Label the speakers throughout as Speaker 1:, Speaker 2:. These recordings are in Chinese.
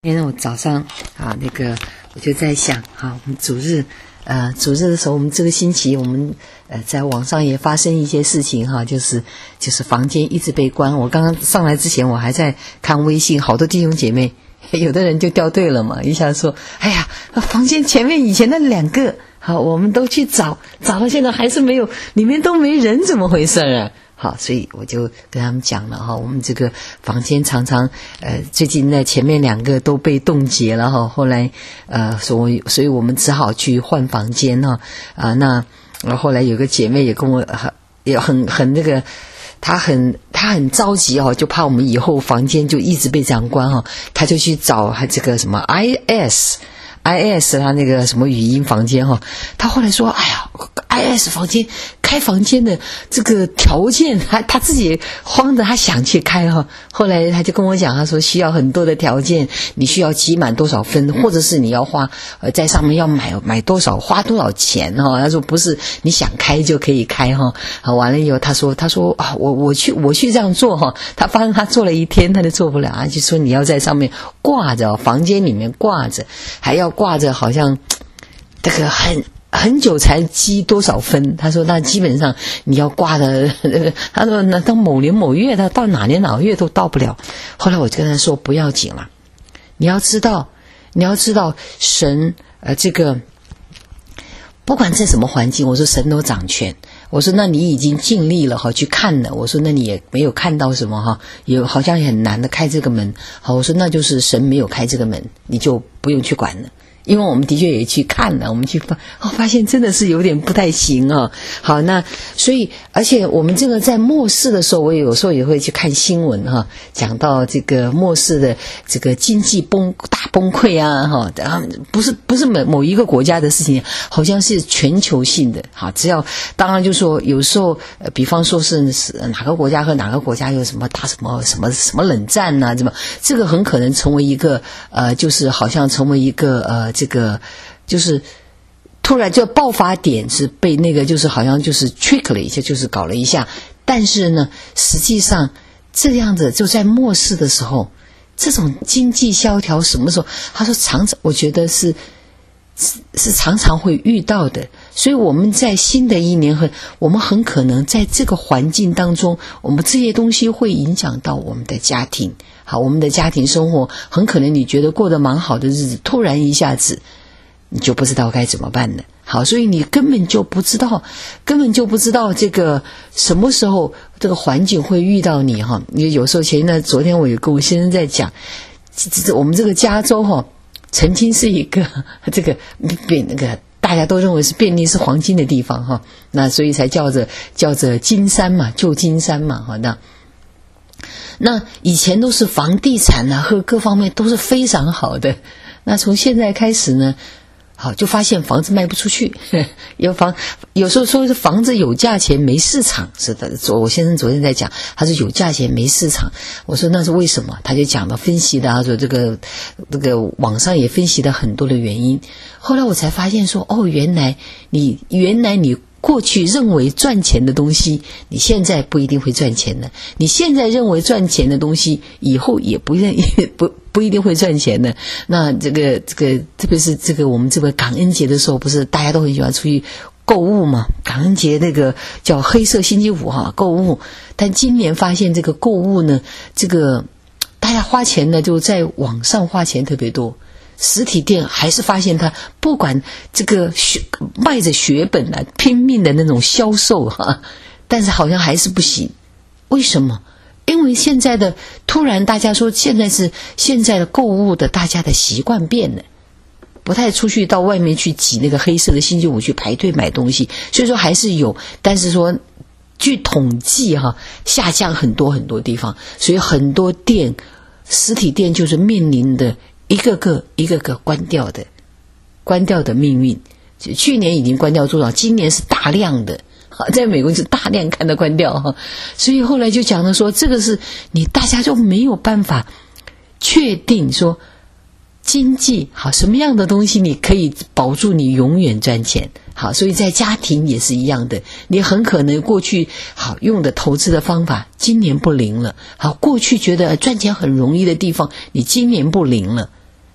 Speaker 1: 今天我早上我就在想我们主日的时候，我们这个星期我们在网上也发生一些事情就是房间一直被关。我刚刚上来之前我还在看微信，好多弟兄姐妹，有的人就掉队了嘛，一下说哎呀，房间前面以前那2个我们都去找到现在还是没有，里面都没人，怎么回事啊？好，所以我就跟他们讲了我们这个房间常常最近在前面2个都被冻结了后来所以我们只好去换房间那后来有个姐妹也跟我也很那个，她很着急就怕我们以后房间就一直被这样关她就去找这个什么 IS 他那个什么语音房间他后来说哎呀 IS 房间开房间的这个条件他自己慌着，他想去开后来他就跟我讲，他说需要很多的条件，你需要积满多少分，或者是你要花在上面要买多少，花多少钱他说不是你想开就可以开完了以后他说我去这样做他发现他做了1天他就做不了，就说你要在上面挂着房间里面挂着，还要挂着好像这个很久才积多少分，他说那基本上你要挂的他说那到某年某月，他到哪年哪个月都到不了。后来我就跟他说不要紧了，你要知道神这个不管在什么环境，我说神都掌权，我说那你已经尽力了去看了，我说那你也没有看到什么也好像也很难的开这个门我说那就是神没有开这个门，你就不用去管了。因为我们的确也去看了，我们去发现真的是有点不太行好，那所以而且我们这个在末世的时候，我有时候也会去看新闻讲到这个末世的这个经济大崩溃不是某一个国家的事情，好像是全球性的只要当然就说有时候比方说是哪个国家和哪个国家有什么打什么冷战怎么这个很可能成为一个就是好像成为一个这个就是突然就爆发点是被那个就是好像就是 trick 了一下，就是搞了一下，但是呢实际上这样子就在末世的时候，这种经济萧条什么时候，他说我觉得是常常会遇到的。所以我们在新的一年我们很可能在这个环境当中，我们这些东西会影响到我们的家庭我们的家庭生活很可能你觉得过得蛮好的日子，突然一下子你就不知道该怎么办了所以你根本就不知道这个什么时候这个环境会遇到你你有时候昨天我有跟我先生在讲，我们这个加州曾经是一个这个那个大家都认为是遍地是黄金的地方那所以才叫着金山嘛，旧金山嘛那以前都是房地产和各方面都是非常好的，那从现在开始呢就发现房子卖不出去有时候说是房子有价钱没市场，是的，我先生昨天在讲，他说有价钱没市场，我说那是为什么，他就讲了分析的，他说这个网上也分析了很多的原因，后来我才发现说原来你过去认为赚钱的东西，你现在不一定会赚钱的，你现在认为赚钱的东西以后也不一定会赚钱的。那这个特别是这个我们这个感恩节的时候，不是大家都很喜欢出去购物嘛，感恩节那个叫黑色星期五购物，但今年发现这个购物呢，这个大家花钱呢就在网上花钱特别多，实体店还是发现他不管这个卖着血本拼命的那种销售但是好像还是不行。为什么？因为现在的突然大家说现在的购物的大家的习惯变了，不太出去到外面去挤那个黑色的星期五去排队买东西，所以说还是有，但是说据统计下降很多很多地方，所以很多实体店就是面临的一个个关掉的命运。去年已经关掉多少，今年是大量的，在美国是大量看到关掉所以后来就讲了说，这个是大家就没有办法确定说经济什么样的东西你可以保住你永远赚钱所以在家庭也是一样的，你很可能过去用的投资的方法今年不灵了过去觉得赚钱很容易的地方你今年不灵了，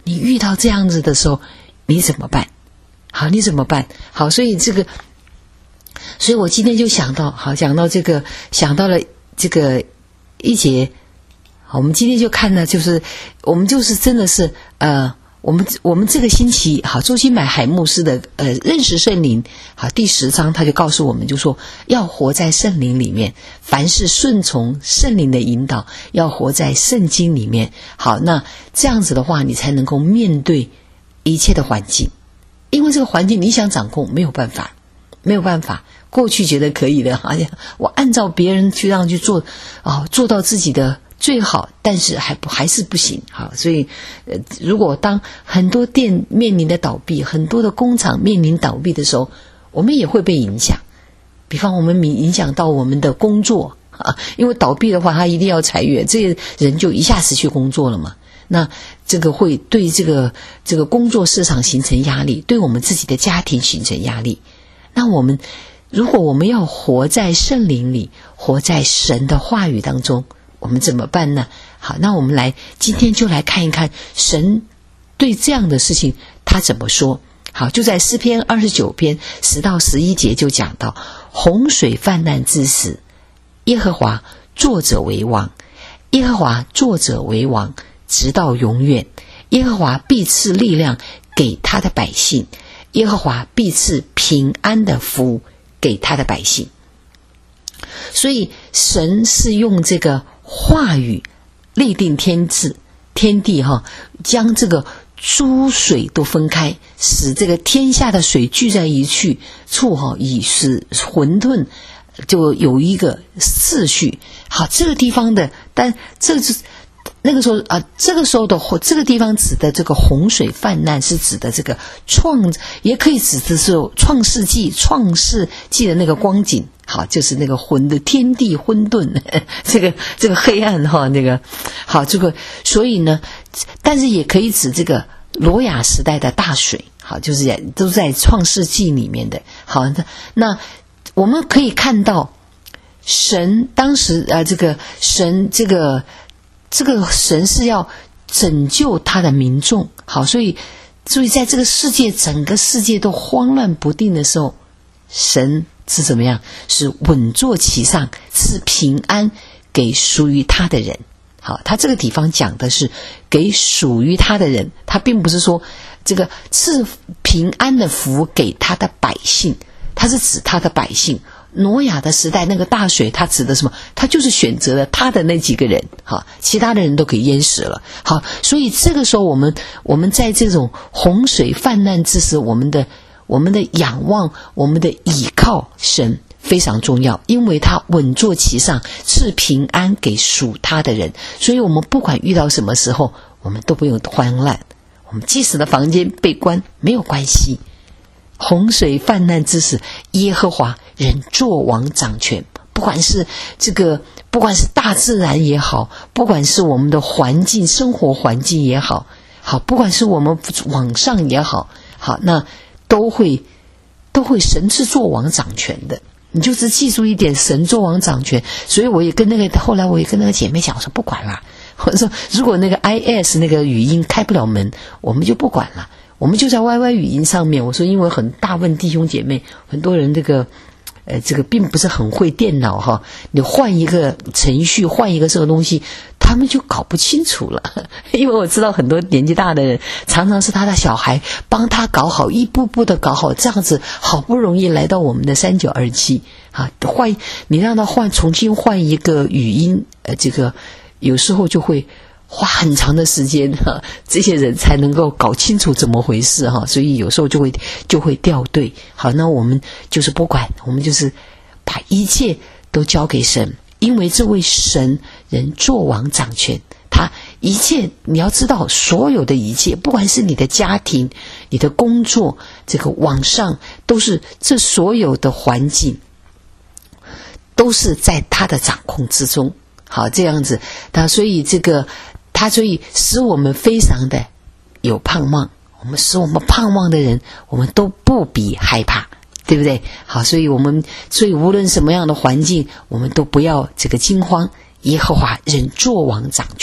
Speaker 1: 你遇到这样子的时候，你怎么办？好，你怎么办？好，所以我今天就想到，好，想到了这个一节，好，我们今天就看了，就是我们就是真的是我们这个星期，好，周金买海牧师的认识圣灵，好，第10章他就告诉我们，就说要活在圣灵里面，凡是顺从圣灵的引导，要活在圣经里面。好，那这样子的话，你才能够面对一切的环境，因为这个环境你想掌控没有办法。过去觉得可以的，好像我按照别人去做，做到自己的最好，但是还是不行。好，所以如果当很多店面临的倒闭，很多的工厂面临倒闭的时候，我们也会被影响。比方我们影响到我们的工作因为倒闭的话，他一定要裁员，这个人就一下失去工作了嘛。那这个会对这个工作市场形成压力，对我们自己的家庭形成压力。那如果我们要活在圣灵里，活在神的话语当中，我们怎么办呢？好，那我们今天就来看一看神对这样的事情他怎么说。好，就在诗篇29篇10到11节就讲到，洪水泛滥之时，耶和华作者为王，耶和华作者为王，直到永远。耶和华必赐力量给他的百姓，耶和华必赐平安的福给他的百姓。所以神是用这个话语立定天地将这个诸水都分开，使这个天下的水聚在一处以使混沌就有一个次序。好，这个地方的，但这是那个时候这个时候的这个地方指的这个洪水泛滥，是指的这个也可以指的是创世纪的那个光景。好，就是那个天地混沌，这个黑暗那个好，所以呢，但是也可以指这个挪亚时代的大水。好，就是都在创世纪里面的。好，那我们可以看到神当时神是要拯救他的民众。好，所以在这个整个世界都慌乱不定的时候，神是怎么样？是稳坐其上，赐平安给属于他的人。好，他这个地方讲的是给属于他的人，他并不是说这个赐平安的福给他的百姓，他是指他的百姓。挪亚的时代那个大水，他指的什么？他就是选择了他的那几个人，好，其他的人都可以淹死了。好，所以这个时候我们在这种洪水泛滥之时，我们的仰望，我们的倚靠神非常重要，因为他稳坐其上，赐平安给属他的人。所以我们不管遇到什么时候，我们都不用慌乱，我们即使的房间被关没有关系。洪水泛滥之时，耶和华仍作王掌权。不管是大自然也好，不管是我们的生活环境也好，不管是我们网上也好，那都会神是作王掌权的。你就只记住一点，神作王掌权。所以后来我也跟那个姐妹讲，我说不管了，我说如果那个 IS 那个语音开不了门，我们就不管了，我们就在 YY 语音上面。我说因为大部分弟兄姐妹，很多人这个并不是很会电脑你换一个程序，换一个这个东西，他们就搞不清楚了。因为我知道很多年纪大的人，常常是他的小孩帮他搞好，一步步的搞好，这样子好不容易来到我们的3927你让他重新换一个语音，有时候就会花很长的时间这些人才能够搞清楚怎么回事所以有时候就会掉队。好，那我们就是不管，我们就是把一切都交给神，因为这位神人作王掌权，他一切你要知道，所有的一切，不管是你的家庭、你的工作，这个网上都是，这所有的环境都是在他的掌控之中。好，这样子，所以所以使我们非常的有盼望，使我们盼望的人，我们都不必害怕，对不对？好，所以无论什么样的环境，我们都不要惊慌。耶和华仍作王掌权。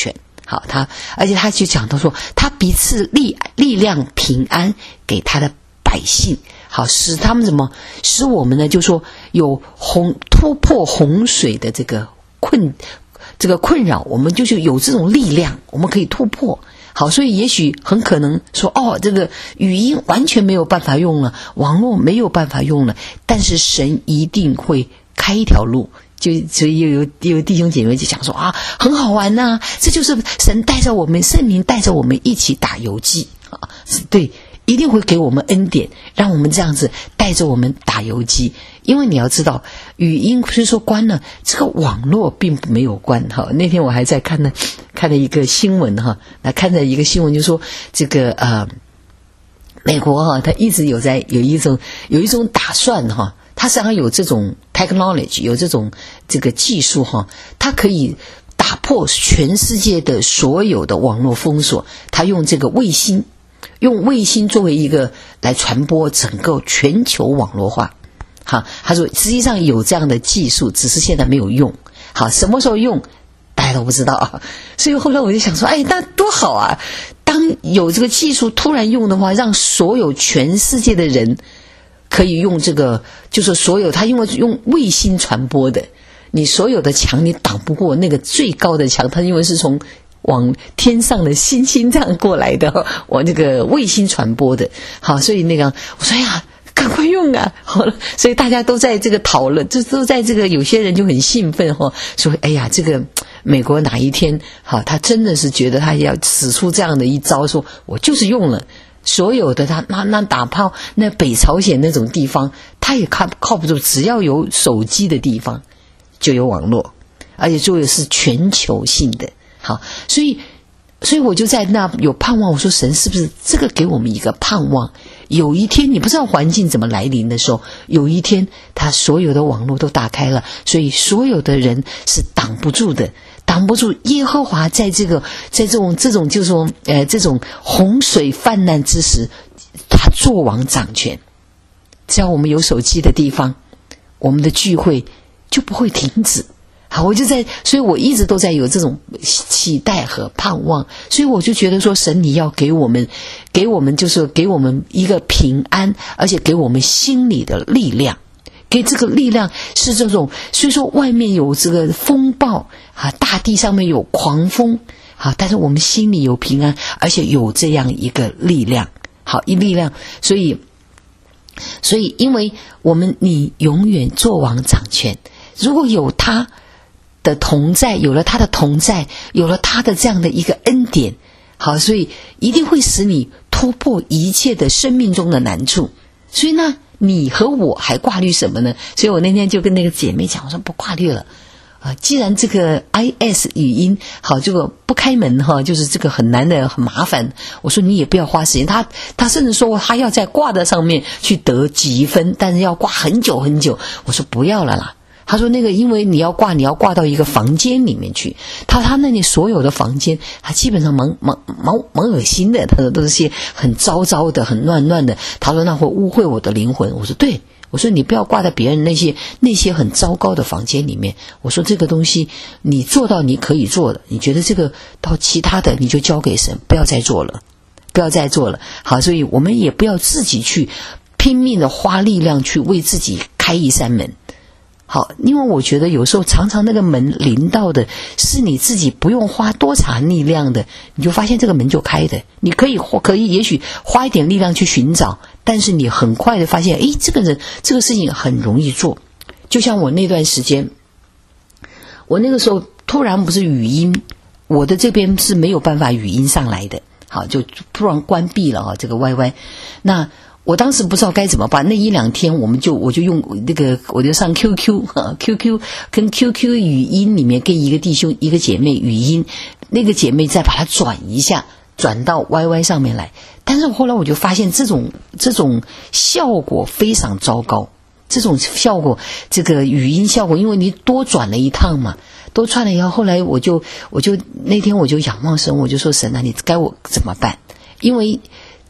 Speaker 1: 好，而且他就讲到说，他彼此力量平安给他的百姓，好，使他们使我们呢，就说有突破洪水的这个困扰，我们就是有这种力量，我们可以突破。好，所以也许很可能说，这个语音完全没有办法用了，网络没有办法用了，但是神一定会开一条路。所以有弟兄姐妹就讲说很好玩啊，这就是神带着我们，圣灵带着我们一起打游击啊，对，一定会给我们恩典，让我们这样子带着我们打游击。因为你要知道，语音虽说关了，这个网络并没有关哈。那天我还在看了一个新闻哈，看了一个新闻就说这个美国哈，它一直有一种打算哈。它实际上有这种 technology， 有这个技术哈，它可以打破全世界的所有的网络封锁。它用这个卫星作为一个来传播整个全球网络化。好，他说实际上有这样的技术，只是现在没有用。好，什么时候用，大家都不知道啊。所以后来我就想说，那多好啊！当有这个技术突然用的话，让所有全世界的人可以用这个，就是所有他因为用卫星传播的，你所有的墙你挡不过那个最高的墙，它因为是从往天上的星星这样过来的，往这个卫星传播的。好，所以我说赶快用啊！好了，所以大家都在这个讨论，都在这个，有些人就很兴奋说这个美国哪一天他真的是觉得他要使出这样的一招，说我就是用了。所有的他那打炮，那北朝鲜那种地方，他也靠不住，只要有手机的地方就有网络，而且作为是全球性的。好，所以我就在那有盼望，我说神是不是这个给我们一个盼望，有一天你不知道环境怎么来临的时候，有一天他所有的网络都打开了，所以所有的人是挡不住的。挡不住耶和华在这种就是说这种洪水泛滥之时，他作王掌权。只要我们有手机的地方，我们的聚会就不会停止。好，所以我一直都在有这种期待和盼望。所以我就觉得说，神你要给我们就是给我们一个平安，而且给我们心里的力量。给这个力量是这种，所以说外面有这个风暴大地上面有狂风但是我们心里有平安，而且有这样一个力量，力量。所以因为你永远作王掌权，如果有他的同在，有了他的同在，有了他的这样的一个恩典，所以一定会使你突破一切的生命中的难处。所以呢，你和我还挂虑什么呢？所以我那天就跟那个姐妹讲，我说不挂虑了既然这个 IS 语音这个不开门就是这个很难的，很麻烦。我说你也不要花时间，他甚至说他要在挂的上面去得几分，但是要挂很久很久。我说不要了啦。他说因为你要挂到一个房间里面去，他那里所有的房间，他基本上蛮恶心的，他说都是些很糟糟的、很乱乱的。他说那会污秽我的灵魂。我说对，我说你不要挂在别人那些很糟糕的房间里面。我说这个东西你做到你可以做的，你觉得这个到其他的你就交给神，不要再做了。好，所以我们也不要自己去拼命的花力量去为自己开一扇门。好，因为我觉得有时候常常那个门临到的是你自己不用花多少力量的，你就发现这个门就开的。你可以也许花一点力量去寻找，但是你很快的发现这个事情很容易做。就像我那段时间，我那个时候突然不是语音，我的这边是没有办法语音上来的，好，就突然关闭了这个 YY。 那我当时不知道该怎么办，那一两天我就用我就上 QQ 跟 QQ 语音里面跟一个弟兄一个姐妹语音，那个姐妹再把它转一下，转到 YY 上面来。但是后来我就发现这种效果非常糟糕，这种效果，这个语音效果，因为你多转了一趟嘛，多转了以后，后来我就那天我就仰望神，我就说神啊，你该我怎么办？因为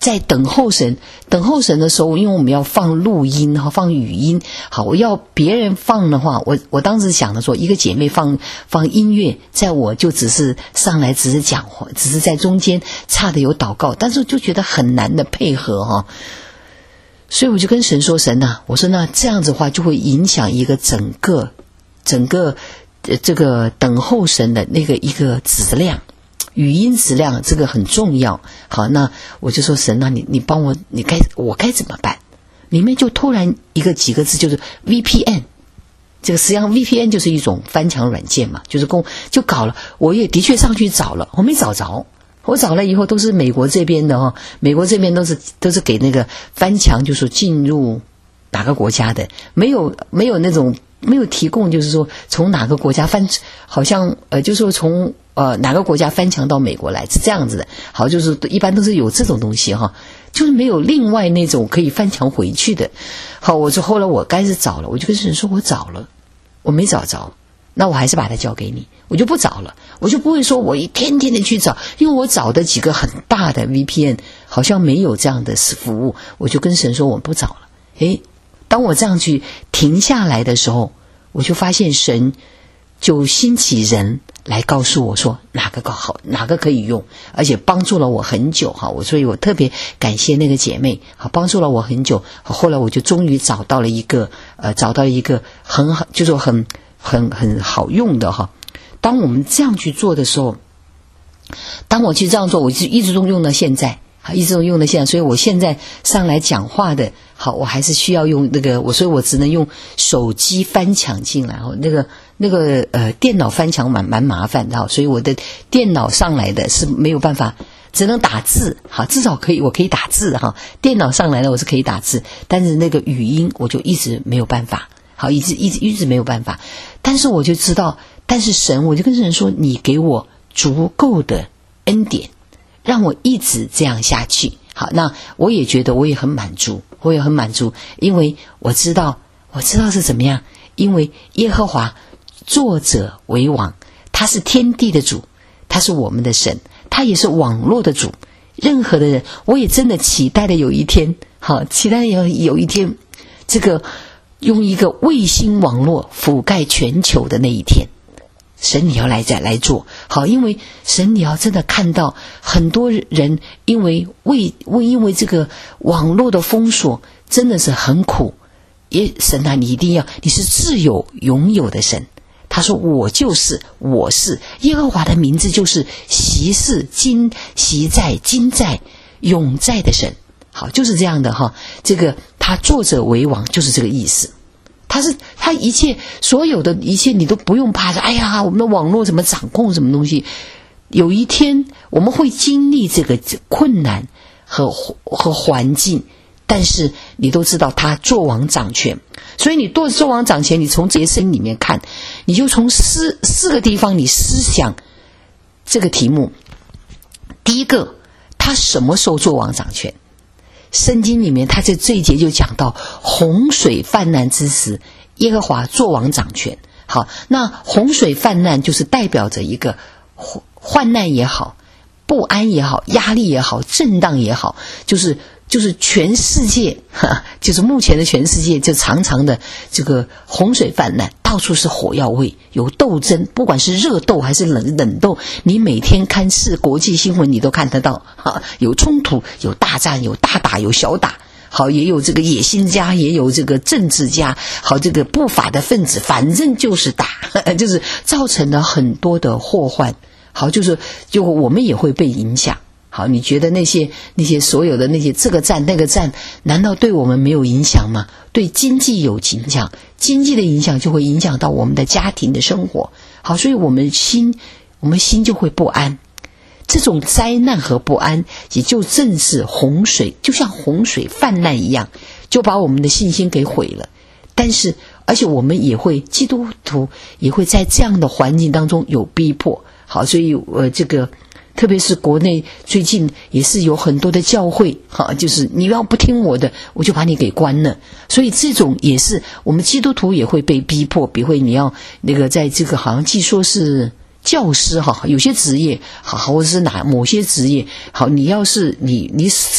Speaker 1: 在等候神的时候，因为我们要放录音哈，放语音，好，我要别人放的话，我当时想的说，一个姐妹放音乐，在我就只是上来只是讲话，只是在中间差的有祷告，但是就觉得很难的配合哈。所以我就跟神说，神啊，我说那这样子的话就会影响一个整个这个等候神的那个一个质量，语音质量，这个很重要。好，那我就说神啊，你帮我，我该怎么办？里面就突然几个字，就是 VPN。这个实际上 VPN 就是一种翻墙软件嘛，就搞了。我也的确上去找了，我没找着。我找了以后都是美国这边的哈，美国这边都是给那个翻墙，就是进入哪个国家的，没有那种没有提供，就是说从哪个国家好像就是说从哪个国家翻墙到美国来是这样子的。好，就是一般都是有这种东西哈，就是没有另外那种可以翻墙回去的。好，后来我开始找了，我就跟神说我找了，我没找着。那我还是把它交给你，我就不找了，我就不会说我一天天的去找，因为我找的几个很大的 VPN 好像没有这样的服务，我就跟神说我不找了。诶，当我这样去停下来的时候，我就发现神就兴起人来告诉我说哪个好，哪个可以用，而且帮助了我很久哈。所以我特别感谢那个姐妹，好，帮助了我很久。后来我就终于找到了一个很好，就是很好用的哈。当我们这样去做的时候，当我去这样做，我就一直都用到现在，所以我现在上来讲话的，好，我还是需要用那个所以我只能用手机翻墙进来哈。那个电脑翻墙蛮麻烦的哈，所以我的电脑上来的是没有办法，只能打字，好，至少我可以打字哈。电脑上来的我是可以打字，但是那个语音我就一直没有办法。好，一直没有办法。但是我就知道，但是我就跟神说，你给我足够的恩典，让我一直这样下去。好，那我也觉得我也很满足，因为我知道是怎么样，因为耶和华作者为王，他是天地的主，他是我们的神，他也是网络的主。任何的人，我也真的期待的有一天，有一天这个用一个卫星网络覆盖全球的那一天，神你要来做好，因为神你要真的看到很多人因为这个网络的封锁真的是很苦。神啊，你一定要，你是自有拥有的神。他说我是耶和华的名字，就是习在今在永在的神。好，就是这样的哈。这个他作者为王，就是这个意思。他一切所有的一切，你都不用怕说，哎呀，我们的网络怎么掌控什么东西？有一天我们会经历这个困难和环境，但是你都知道他作王掌权。所以你作王掌权，你从这些圣经里面看，你就从四个地方你思想这个题目。第一个，他什么时候作王掌权？圣经里面他这一节就讲到洪水泛滥之时，耶和华作王掌权。好，那洪水泛滥就是代表着一个患难也好，不安也好，压力也好，震荡也好，就是全世界就是目前的全世界就常常的这个洪水泛滥，到处是火药味，有斗争，不管是热斗还是冷斗，你每天看国际新闻你都看得到，有冲突，有大战，有大打，有小打。好，也有这个野心家，也有这个政治家，好，这个不法的分子，反正就是打，就是造成了很多的祸患。好，就我们也会被影响。好，你觉得那些所有的那些这个战那个战，难道对我们没有影响吗？对经济有影响，经济的影响就会影响到我们的家庭的生活。好，所以我们心就会不安。这种灾难和不安，也就正是洪水，就像洪水泛滥一样，就把我们的信心给毁了。而且我们也会，基督徒也会在这样的环境当中有逼迫。好，所以这个特别是国内最近也是有很多的教会，就是你要不听我的，我就把你给关了。所以这种也是我们基督徒也会被逼迫，你要那个在这个好像据说是有些职业好，或者是某些职业好，你要是你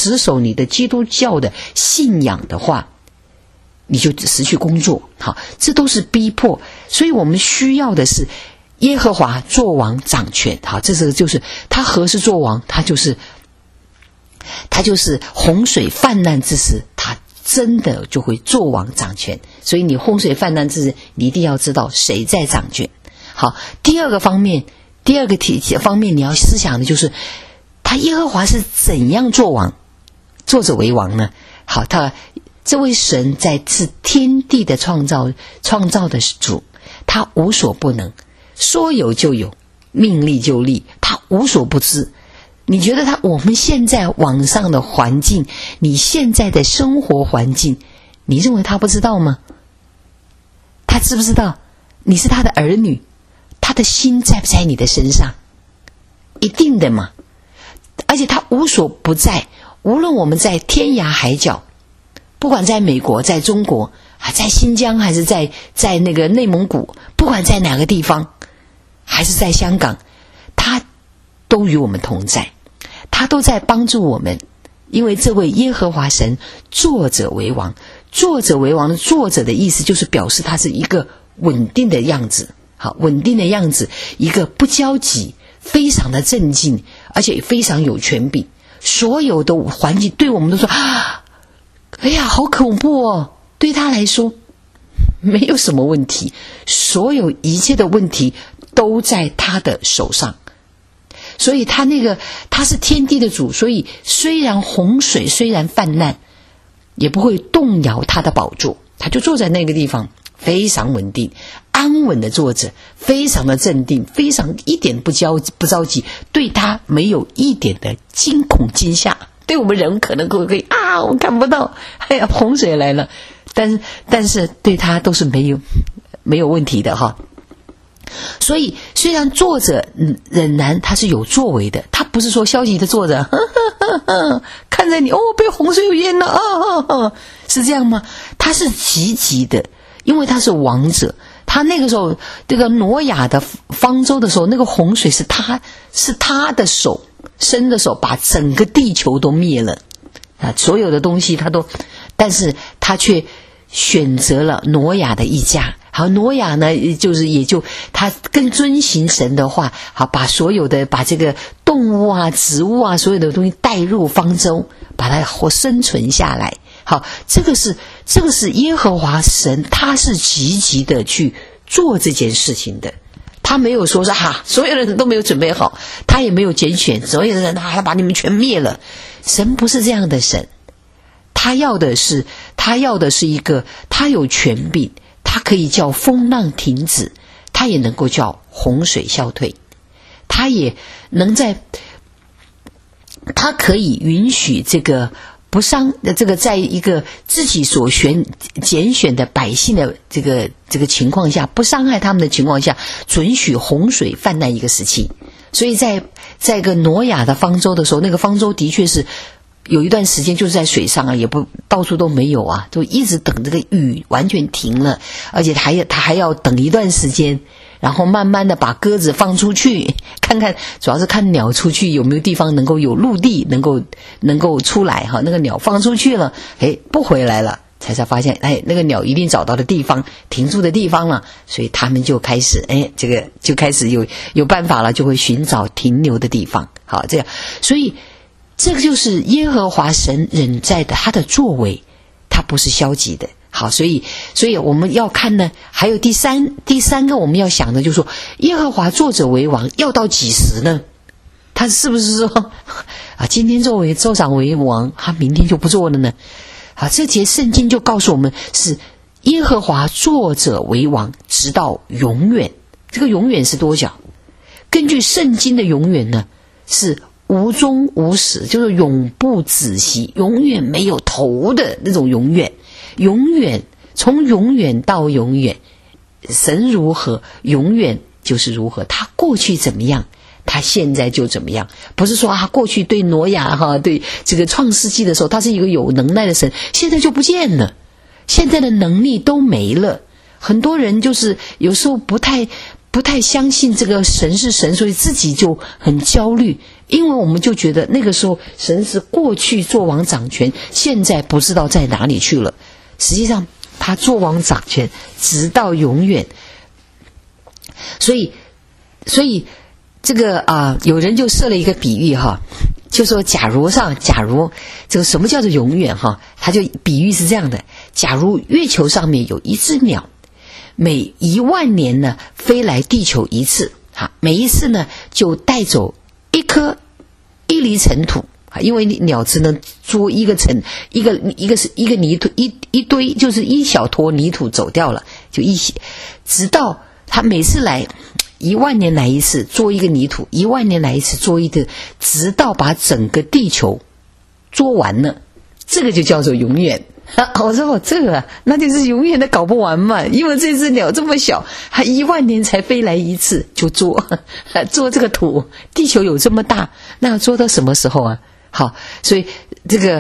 Speaker 1: 持守你的基督教的信仰的话，你就失去工作。好，这都是逼迫，所以我们需要的是耶和华作王掌权。好，这是就是他何时作王，他就是洪水泛滥之时，他真的就会作王掌权。所以你洪水泛滥之时，你一定要知道谁在掌权。好，第二个方面你要思想的就是他耶和华是怎样作王，作者为王呢？好，他这位神是天地的创造的主，他无所不能，说有就有，命立就立，他无所不知。你觉得我们现在网上的环境，你现在的生活环境，你认为他不知道吗？他知不知道？你是他的儿女，他的心在不在你的身上？一定的嘛。而且他无所不在，无论我们在天涯海角，不管在美国，在中国，在新疆，还是在那个内蒙古，不管在哪个地方，还是在香港，他都与我们同在，他都在帮助我们。因为这位耶和华神作者为王，作者为王的作者的意思就是表示他是一个稳定的样子。好，稳定的样子，一个不焦急，非常的镇静，而且非常有权柄。所有的环境对我们都说哎呀好恐怖哦，对他来说没有什么问题，所有一切的问题都在他的手上。所以他是天地的主，所以虽然洪水虽然泛滥，也不会动摇他的宝座。他就坐在那个地方，非常稳定安稳的坐着，非常的镇定，非常一点不着急，对他没有一点的惊恐惊吓。对我们人可能可以我看不到，哎呀洪水来了，但是对他都是没有问题的哈。所以虽然作者仍然他是有作为的，他不是说消极的坐着看着你被洪水淹了是这样吗？他是积极的，因为他是王者。他那个时候这个挪亚的方舟的时候，那个洪水是他的手伸的手把整个地球都灭了所有的东西他都，但是他却选择了挪亚的一家。好，挪亚呢他更遵行神的话，好，把这个动物植物所有的东西带入方舟，把它生存下来。好，这个是耶和华神，他是积极的去做这件事情的。他没有说是所有的人都没有准备好，他也没有拣选所有的人他把你们全灭了。神不是这样的神，他要的是一个他有权柄，他可以叫风浪停止，他也能够叫洪水消退，他也能他可以允许这个不伤这个在一个自己所拣选的百姓的这个情况下，不伤害他们的情况下，准许洪水泛滥一个时期。所以在一个挪亚的方舟的时候，那个方舟的确是有一段时间就是在水上也不到处都没有就一直等这个雨完全停了，而且他还要等一段时间，然后慢慢的把鸽子放出去，看看主要是看鸟出去有没有地方能够有陆地能够出来那个鸟放出去了不回来了，才发现那个鸟一定找到的地方停住的地方了，所以他们就开始这个就开始有办法了，就会寻找停留的地方。好，这样，所以这个就是耶和华神仍在的他的作为，他不是消极的。好，所以我们要看呢，还有第三个我们要想的就是说，耶和华作者为王要到几时呢？他是不是说今天州长为王，他明天就不做了呢？这节圣经就告诉我们是耶和华作者为王直到永远。这个永远是多久？根据圣经的永远呢，是无终无始，就是永不止息，永远没有头的那种永远。永远，从永远到永远，神如何，永远就是如何。他过去怎么样，他现在就怎么样。不是说过去对挪亚对这个创世纪的时候，他是一个有能耐的神，现在就不见了，现在的能力都没了。很多人就是有时候不太不太相信这个神是神，所以自己就很焦虑，因为我们就觉得那个时候神是过去作王掌权，现在不知道在哪里去了。实际上他作王掌权直到永远。所以这个有人就设了一个比喻哈，就说假如这个什么叫做永远哈，他就比喻是这样的：假如月球上面有一只鸟，每10000年呢飞来地球一次，每一次呢就带走1粒尘土，因为鸟只能捉一个尘，一个泥土，一堆就是一小坨泥土走掉了，就直到他每次来10000年来一次，捉一个泥土，10000年来一次，捉一个，直到把整个地球捉完了，这个就叫做永远。我说这个那就是永远的搞不完嘛，因为这只鸟这么小，还10000年才飞来一次就捉这个土，地球有这么大，那要捉到什么时候啊？好，所以这个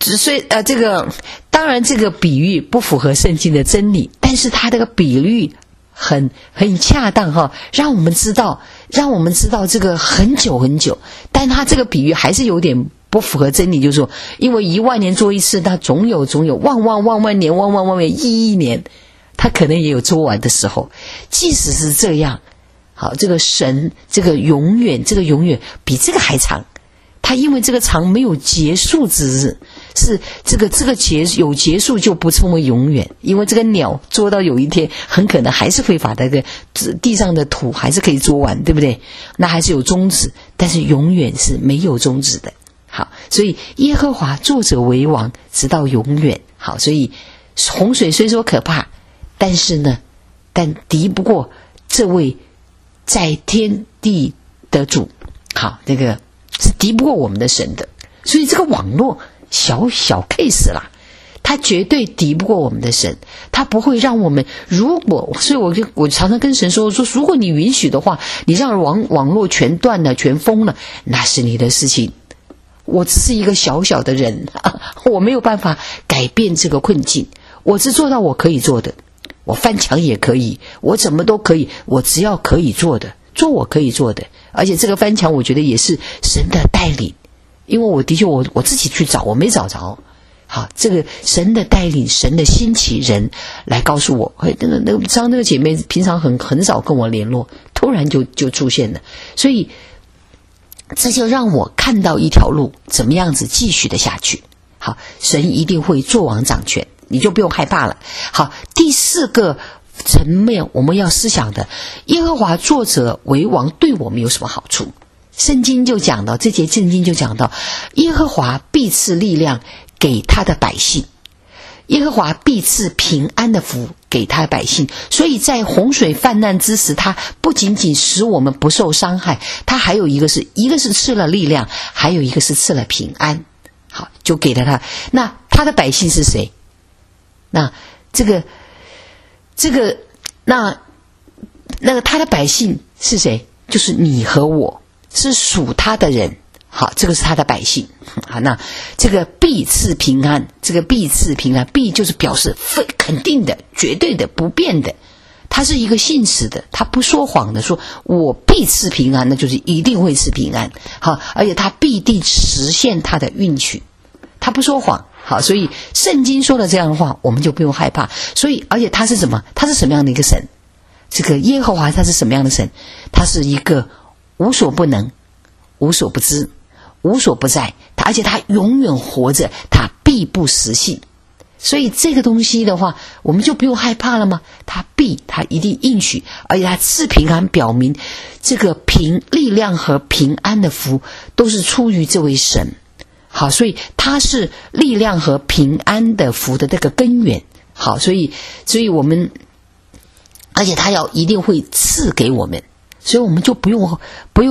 Speaker 1: 当然这个比喻不符合圣经的真理，但是它这个比喻很恰当哈，让我们知道这个很久很久，但它这个比喻还是有点不符合真理，就是说，因为10000年做一次，它总有万年亿年，它可能也有做完的时候。即使是这样，好，这个神这个永远比这个还长。它因为这个长没有结束之日，是这个有结束就不称为永远，因为这个鸟捉到有一天很可能还是会把那个地上的土还是可以捉完，对不对？那还是有终止，但是永远是没有终止的。好，所以耶和华作者为王直到永远。好，所以洪水虽说可怕，但敌不过这位在天地的主。好，这个是敌不过我们的神的，所以这个网络小 case 啦，他绝对敌不过我们的神，他不会让我们，所以我常常跟神说，如果你允许的话，你让网络全断了全封了，那是你的事情，我只是一个小小的人，我没有办法改变这个困境，我只做到我可以做的，我翻墙也可以，我怎么都可以，我只要可以做的，做我可以做的。而且这个翻墙我觉得也是神的带领，因为我的确我自己去找，我没找着。好，这个神的带领，神的兴起人来告诉我，那个姐妹平常很少跟我联络，突然就出现了，所以这就让我看到一条路，怎么样子继续的下去。好，神一定会作王掌权，你就不用害怕了。好，第4个层面我们要思想的，耶和华作者为王对我们有什么好处？圣经就讲到，这节圣经就讲到，耶和华必赐力量给他的百姓，耶和华必赐平安的福给他的百姓。所以在洪水泛滥之时，他不仅仅使我们不受伤害，他还有一个是赐了力量，还有一个是赐了平安。好，就给了他。那他的百姓是谁？那那个他的百姓是谁？就是你和我，是属他的人。好，这个是他的百姓。好，那这个必赐平安，这个必赐平安，必就是表示肯定的、绝对的、不变的。他是一个信实的，他不说谎的，说我必赐平安，那就是一定会赐平安。好，而且他必定实现他的应许，他不说谎。好，所以圣经说的这样的话，我们就不用害怕。所以，而且他是什么？他是什么样的一个神？这个耶和华他是什么样的神？他是一个无所不能、无所不知、无所不在，而且他永远活着，他必不失信。所以这个东西的话，我们就不用害怕了吗？他一定应许，而且他赐平安，表明这个力量和平安的福都是出于这位神。好，所以他是力量和平安的福的这个根源。好，所以我们，而且他一定会赐给我们，所以我们就不用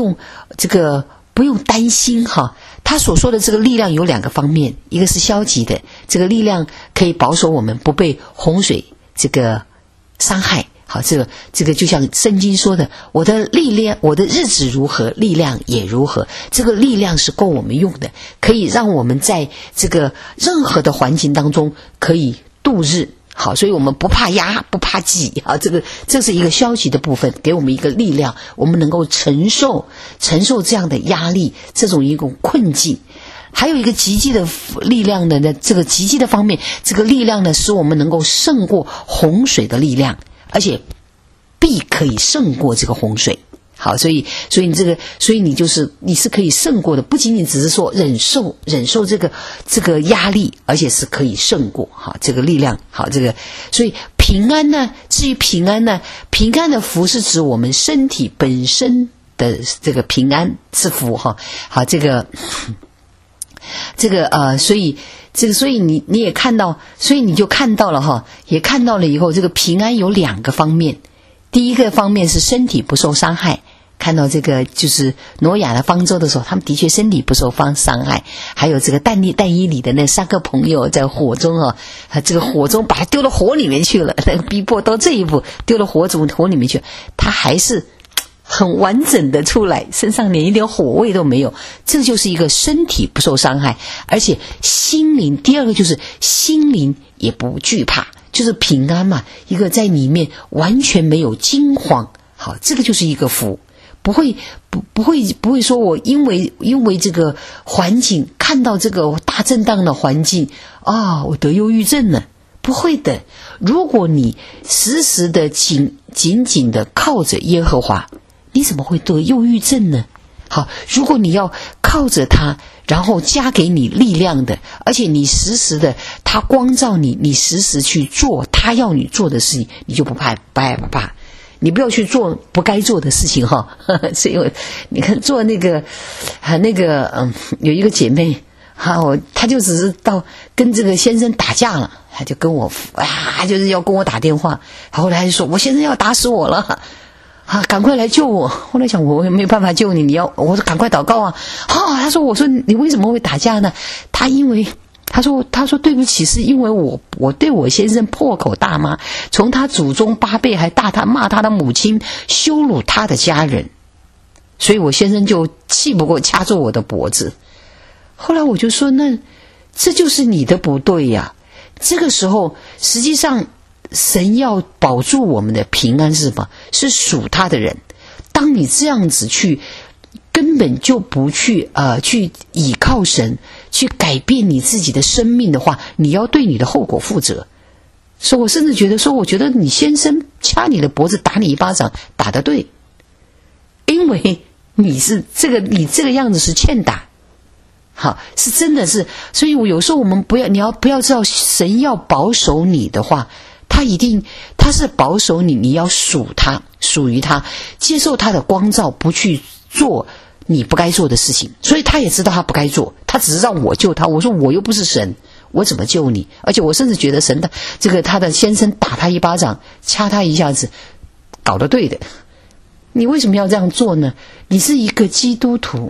Speaker 1: 担心哈。他所说的这个力量有2个方面，一个是消极的，这个力量可以保守我们不被洪水这个伤害。好，这个就像圣经说的，我的力量，我的日子如何，力量也如何。这个力量是够我们用的，可以让我们在这个任何的环境当中可以度日。 好，所以我们不怕压，不怕挤啊，这是一个消极的部分，给我们一个力量，我们能够承受这样的压力，这种一种困境。还有一个积极的力量呢，这个积极的方面，这个力量呢，使我们能够胜过洪水的力量，而且必可以胜过这个洪水。好，所以你是可以胜过的，不仅仅只是说忍受这个压力，而且是可以胜过好这个力量。好，所以平安呢，至于平安呢，平安的福是指我们身体本身的这个平安之福哈。好，所以你也看到，所以你就看到了哈，也看到了以后，这个平安有2个方面。第一个方面是身体不受伤害，看到这个就是挪亚的方舟的时候，他们的确身体不受伤害。还有这个但以理的那3个朋友在火中啊，这个火中把他丢到火里面去了，那个逼迫到这一步，丢到火里面去，他还是很完整的出来，身上连一点火味都没有。这就是一个身体不受伤害，而且心灵，第二个就是心灵也不惧怕，就是平安嘛，一个在里面完全没有惊慌。好，这个就是一个福，不会说我因为这个环境，看到这个大震荡的环境啊，我得忧郁症了，不会的。如果你时时的紧紧的靠着耶和华，你怎么会得忧郁症呢？好，如果你要靠着他，然后加给你力量的，而且你时时的他光照你，你时时去做他要你做的事情，你就不怕。你不要去做不该做的事情哈。所以你看做有一个姐妹她就只是到跟这个先生打架了，她就跟我就是要跟我打电话，后来就说我先生要打死我了赶快来救我。后来想我也没办法救你，我说赶快祷告啊。他说我说你为什么会打架呢？他说对不起，是因为我对我先生破口大骂，从他祖宗8辈还大他骂他的母亲，羞辱他的家人，所以我先生就气不过掐住我的脖子。后来我就说那这就是你的不对呀。这个时候实际上神要保住我们的平安是什么？是属他的人。当你这样子去根本就不去倚靠神，去改变你自己的生命的话，你要对你的后果负责。所以我甚至觉得我觉得你先生掐你的脖子打你一巴掌打得对，因为你这个样子是欠打。好，是真的是，所以有时候我们你不要知道神要保守你的话，他是保守你，你要属于他，接受他的光照，不去做你不该做的事情。所以他也知道他不该做，他只是让我救他。我说我又不是神，我怎么救你？而且我甚至觉得神的他的先生打他一巴掌，掐他一下子，搞得对的。你为什么要这样做呢？你是一个基督徒，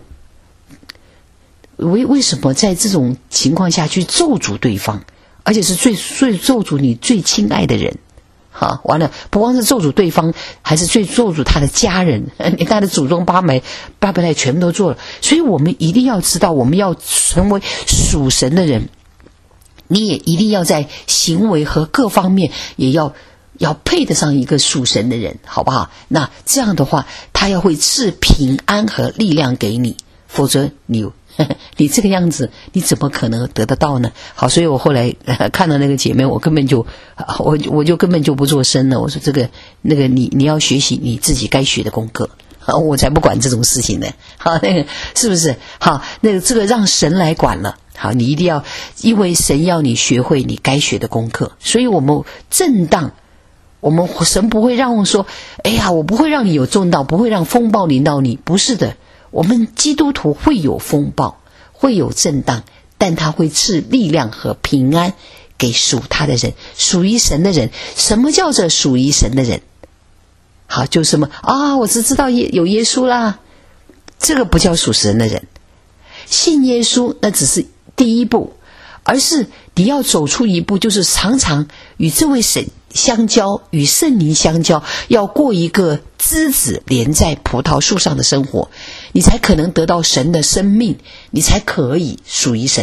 Speaker 1: 为什么在这种情况下去咒诅对方，而且是最咒诅你最亲爱的人？完了，不光是咒诅对方，还是最咒诅他的家人，他的祖宗8代全部都做了。所以我们一定要知道，我们要成为属神的人，你也一定要在行为和各方面也要配得上一个属神的人，好不好？那这样的话，他要会赐平安和力量给你，否则你这个样子你怎么可能得得到呢？好，所以我后来看到那个姐妹，我根本就我就根本就不做声了。我说你要学习你自己该学的功课，我才不管这种事情呢。好，是不是？好，这个让神来管了。好，你一定要，因为神要你学会你该学的功课。所以我们震荡，神不会让我说，哎呀，我不会让你有震荡，不会让风暴临到你，不是的。我们基督徒会有风暴，会有震荡，但他会赐力量和平安给属他的人，属于神的人。什么叫做属于神的人？好，就什么我只知道有耶稣啦，这个不叫属神的人。信耶稣那只是第一步，而是你要走出一步，就是常常与这位神相交，与圣灵相交，要过一个枝子连在葡萄树上的生活，你才可能得到神的生命，你才可以属于神。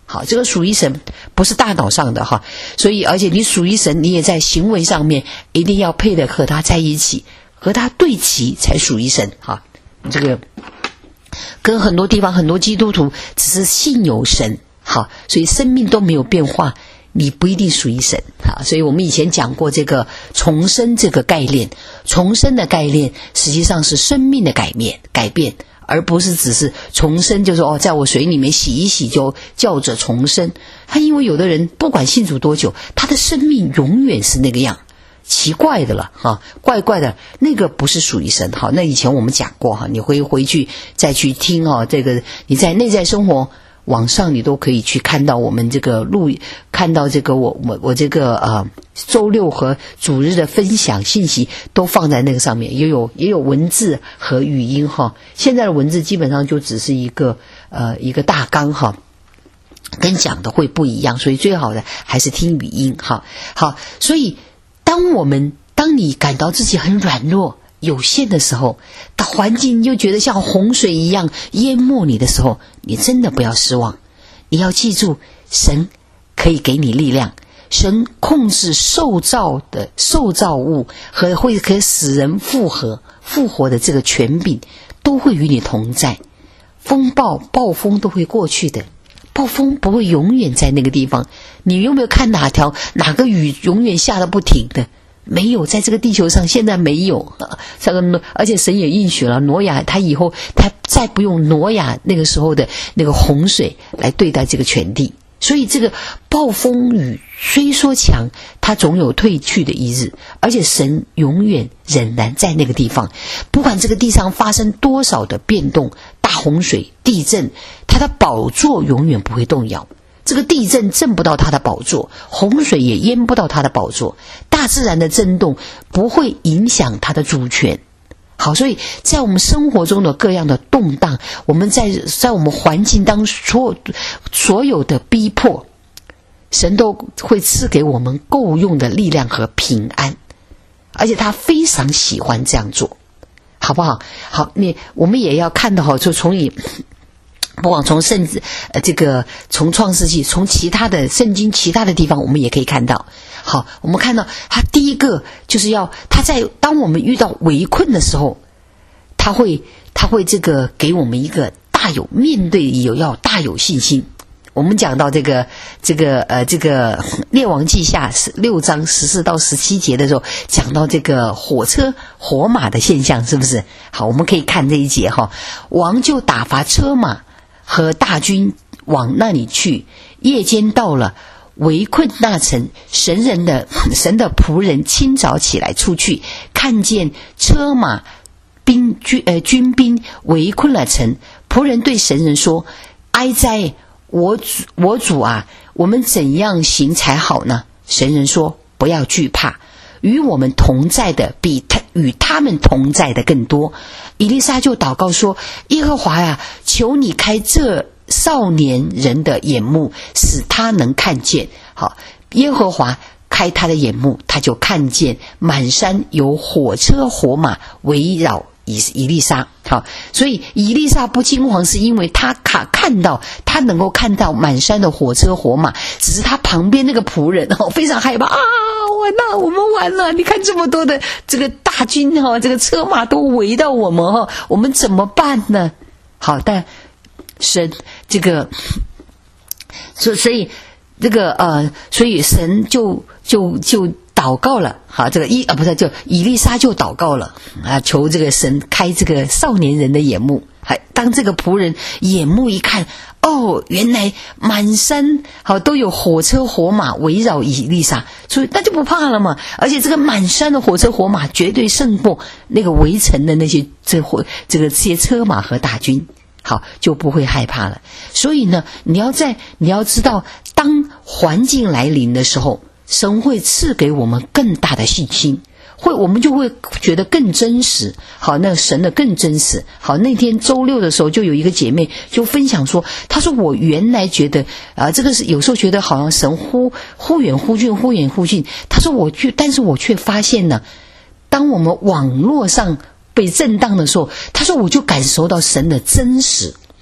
Speaker 1: 好，这个属于神，不是大脑上的哈。所以，而且你属于神，你也在行为上面一定要配得和他在一起，和他对齐才属于神哈。这个跟很多地方很多基督徒只是信有神，好，所以生命都没有变化，你不一定属于神啊。所以我们以前讲过这个重生这个概念，重生的概念实际上是生命的改变，而不是只是重生，就是说在我水里面洗一洗就叫着重生。他因为有的人不管信主多久，他的生命永远是那个样，奇怪的了哈，怪怪的，那个不是属于神哈。那以前我们讲过哈，你回去再去听哈，这个你在内在生活网上你都可以去看到我们这个看到这个我这个周六和主日的分享信息都放在那个上面，也有文字和语音哈。现在的文字基本上就只是一个大纲哈，跟讲的会不一样，所以最好的还是听语音哈。好，所以当你感到自己很软弱有限的时候，到环境又觉得像洪水一样淹没你的时候，你真的不要失望。你要记住，神可以给你力量，神控制受造物和可以使人复活的这个权柄都会与你同在。暴风都会过去的，暴风不会永远在那个地方。你有没有看哪个雨永远下得不停的？没有，在这个地球上现在没有。而且神也应许了挪亚，他以后他再不用挪亚那个时候的那个洪水来对待这个全地。所以这个暴风雨虽说强，它总有退去的一日，而且神永远仍然在那个地方。不管这个地上发生多少的变动，大洪水、地震，他的宝座永远不会动摇。这个地震震不到他的宝座，洪水也淹不到他的宝座，大自然的震动不会影响他的主权。好，所以在我们生活中的各样的动荡，我们在我们环境当中所有的逼迫，神都会赐给我们够用的力量和平安，而且他非常喜欢这样做，好不好？好，我们也要看到就不光从从创世纪，从其他的圣经其他的地方我们也可以看到。好，我们看到他第一个就是当我们遇到围困的时候，他会这个给我们一个面对要大有信心。我们讲到这个列王记下6章14到17节的时候，讲到这个火车火马的现象，是不是？好，我们可以看这一节哈。王就打发车马和大军往那里去，夜间到了，围困那城。神的仆人清早起来出去，看见车马军兵围困了城。仆人对神人说：哀哉，我主啊，我们怎样行才好呢？神人说：不要惧怕，与我们同在的比与他们同在的更多。以利沙就祷告说：耶和华呀，求你开这少年人的眼目，使他能看见。好，耶和华开他的眼目，他就看见满山有火车火马围绕以利沙。好，所以以利沙不惊慌，是因为他能够看到满山的火车火马，只是他旁边那个仆人非常害怕啊！我们完了！你看这么多的这个大军这个车马都围到我们我们怎么办呢？好，但神这个所以这个所以神就祷告了。好，这个以利沙就祷告了求这个神开这个少年人的眼目。当这个仆人眼目一看，原来满山都有火车火马围绕以利沙，所以那就不怕了嘛。而且这个满山的火车火马绝对胜过那个围城的那些这些车马和大军，好，就不会害怕了。所以呢，你要知道，当环境来临的时候，神会赐给我们更大的信心，我们就会觉得更真实。好，那神的更真实。好，那天周六的时候，就有一个姐妹就分享说，她说我原来觉得这个是有时候觉得好像神忽远忽近。她说但是我却发现呢，当我们网络上被震荡的时候，她说我就感受到神的真实。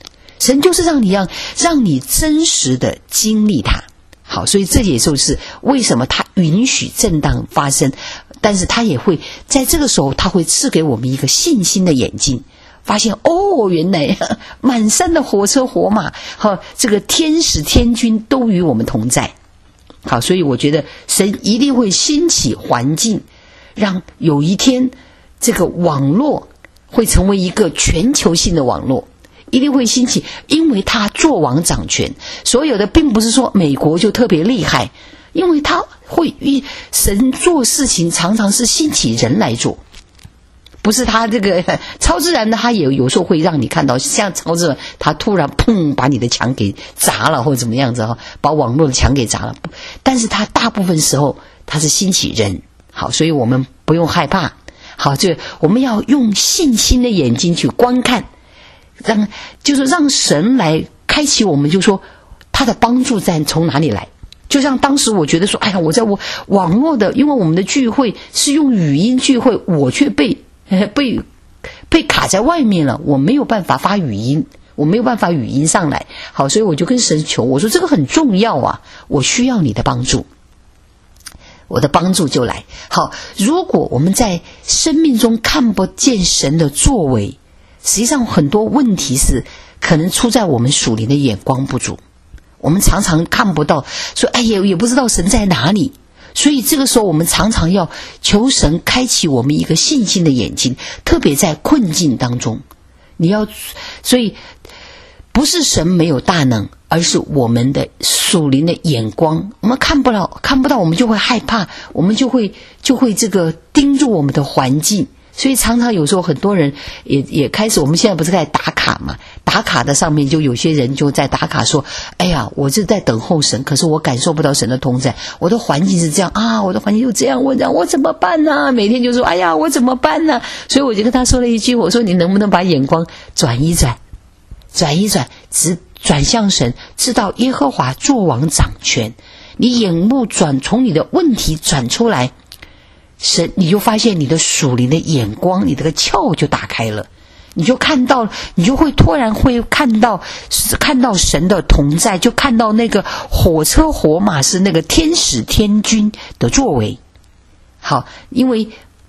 Speaker 1: 神就是让你真实的经历它。好，所以这也就是为什么他允许震荡发生，但是他也会在这个时候，他会赐给我们一个信心的眼睛，发现原来满山的火车火马和这个天使天军都与我们同在。好，所以我觉得神一定会兴起环境，让有一天这个网络会成为一个全球性的网络，一定会兴起，因为他作王掌权。所有的并不是说美国就特别厉害，因为他会神做事情常常是兴起人来做，不是他这个超自然的，他也有时候会让你看到像超自然，他突然砰把你的墙给砸了，或者怎么样子哈，把网络的墙给砸了。但是他大部分时候他是兴起人。好，所以我们不用害怕。好，这我们要用信心的眼睛去观看。就是让神来开启我们，就说他的帮助在从哪里来。就像当时我觉得说，我在网络的，因为我们的聚会是用语音聚会，我却被卡在外面了，我没有办法发语音，我没有办法语音上来。好，所以我就跟神求，我说这个很重要啊，我需要你的帮助，我的帮助就来。好，如果我们在生命中看不见神的作为，实际上很多问题是可能出在我们属灵的眼光不足，我们常常看不到，说也不知道神在哪里。所以这个时候我们常常要求神开启我们一个信心的眼睛，特别在困境当中，所以不是神没有大能，而是我们的属灵的眼光，我们看不到，我们就会害怕，我们就会这个盯住我们的环境。所以常常有时候很多人也开始，我们现在不是在打卡嘛？打卡的上面就有些人就在打卡说，我是在等候神，可是我感受不到神的同在，我的环境是这样我的环境就这样，我怎么办呢？每天就说我怎么办呢？所以我就跟他说了一句，我说你能不能把眼光转一转，只转向神，知道耶和华作王掌权，你眼目从你的问题转出来，神，你就发现你的属灵的眼光，你这个窍就打开了，你就看到，你就会突然会看到神的同在，就看到那个火车火马是那个天使天军的作为。好，因为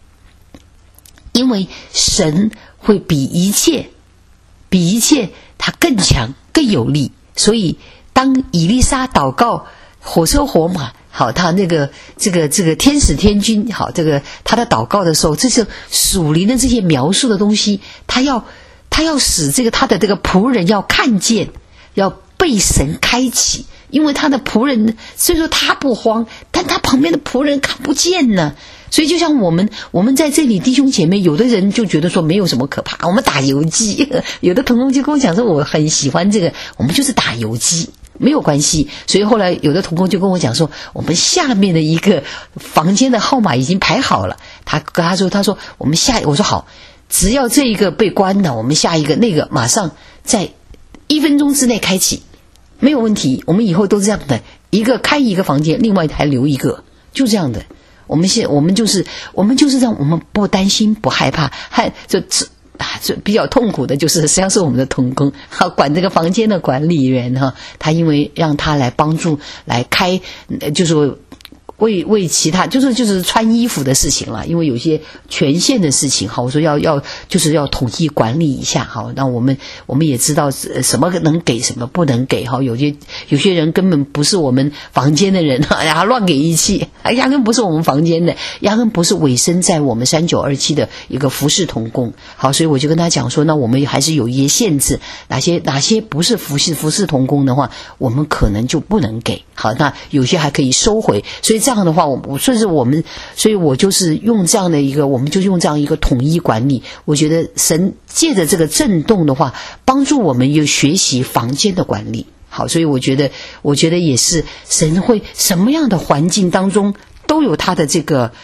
Speaker 1: 神会比一切他更强更有力，所以当以利沙祷告火车火马，好，他这个天使天军，好，他的祷告的时候，这是属灵的这些描述的东西，他要使他的这个仆人要看见，要被神开启，因为他的仆人虽说他不慌，但他旁边的仆人看不见呢。所以就像我们在这里弟兄姐妹，有的人就觉得说没有什么可怕，我们打游击，有的同工就跟我讲说我很喜欢这个，我们就是打游击没有关系。所以后来有的同工就跟我讲说，我们下面的一个房间的号码已经排好了，他说我们我说好，只要这一个被关了，我们下一个那个马上在1分钟之内开启，没有问题。我们以后都这样的，一个开一个房间，另外还留一个，就这样的。我们就是让我们不担心不害怕，这比较痛苦的就是实际上是我们的同工，管这个房间的管理员他因为让他来帮助来开，就是为其他就是穿衣服的事情了，因为有些权限的事情，好，我说就是要统一管理一下，好，那我们也知道什么能给什么不能给，好，有些人根本不是我们房间的人，然后乱给义气，压根不是我们房间的，压根不是委身在我们3927的一个服侍同工，好，所以我就跟他讲说，那我们还是有一些限制，哪些不是服侍同工的话，我们可能就不能给，好，那有些还可以收回，所以这样的话，所以我就是用这样的一个，我们就用这样一个统一管理。我觉得神借着这个震动的话，帮助我们有学习房间的管理。好，所以我觉得也是神会什么样的环境当中都有他的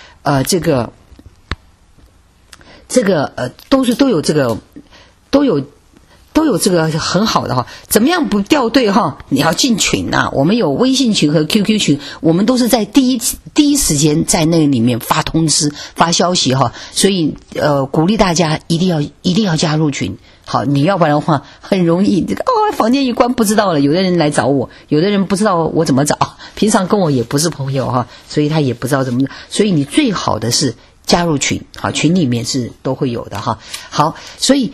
Speaker 1: 都有这个很好的怎么样不掉队你要进群啊，我们有微信群和 QQ 群，我们都是在第一时间在那里面发通知发消息所以鼓励大家一定要加入群。 好，你要不然的话很容易这个房间一关不知道了，有的人来找我，有的人不知道我怎么找，平常跟我也不是朋友哈，所以他也不知道怎么，所以你最好的是加入群，好，群里面是都会有的哈。好，所以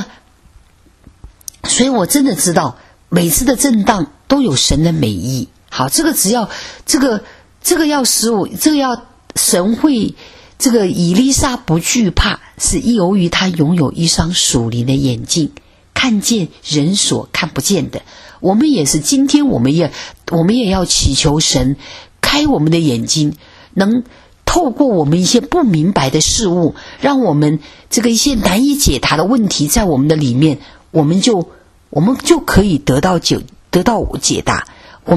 Speaker 1: 我真的知道每次的震荡都有神的美意。好，这个只要这个要使我这个要神会这个以利沙不惧怕，是由于他拥有一双属灵的眼睛，看见人所看不见的。我们也是，今天我们也要祈求神开我们的眼睛，能透过我们一些不明白的事物，让我们这个一些难以解答的问题在我们的里面，我们就可以得到解答。我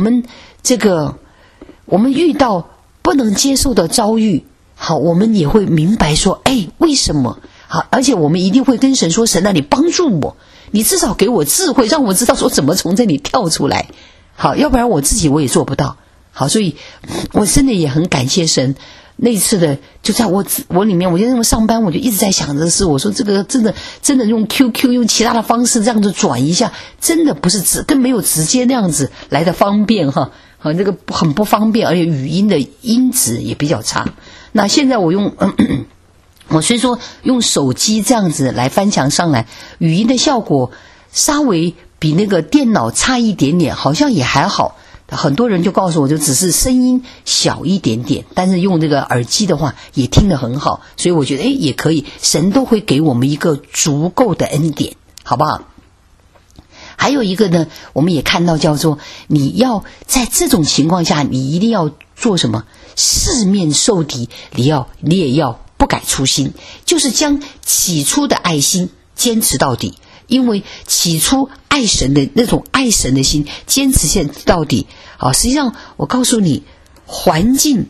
Speaker 1: 们遇到不能接受的遭遇，好，我们也会明白说，为什么？好，而且我们一定会跟神说，神啊，你帮助我，你至少给我智慧，让我知道说怎么从这里跳出来。好，要不然我自己也做不到。好，所以我真的也很感谢神。那一次的就在我里面，我就认为上班我就一直在想这事，我说这个真的用 QQ 用其他的方式这样子转一下，真的不是更没有直接那样子来的方便哈。好，这个很不方便，而且语音的音质也比较差。那现在我我虽说用手机这样子来翻墙上来，语音的效果稍微比那个电脑差一点点，好像也还好。很多人就告诉我，就只是声音小一点点，但是用这个耳机的话也听得很好，所以我觉得也可以，神都会给我们一个足够的恩典，好不好？还有一个呢，我们也看到叫做你要在这种情况下，你一定要做什么？四面受敌，你也要不改初心，就是将起初的爱心坚持到底。因为起初爱神的那种爱神的心坚持到底。好，实际上我告诉你，环境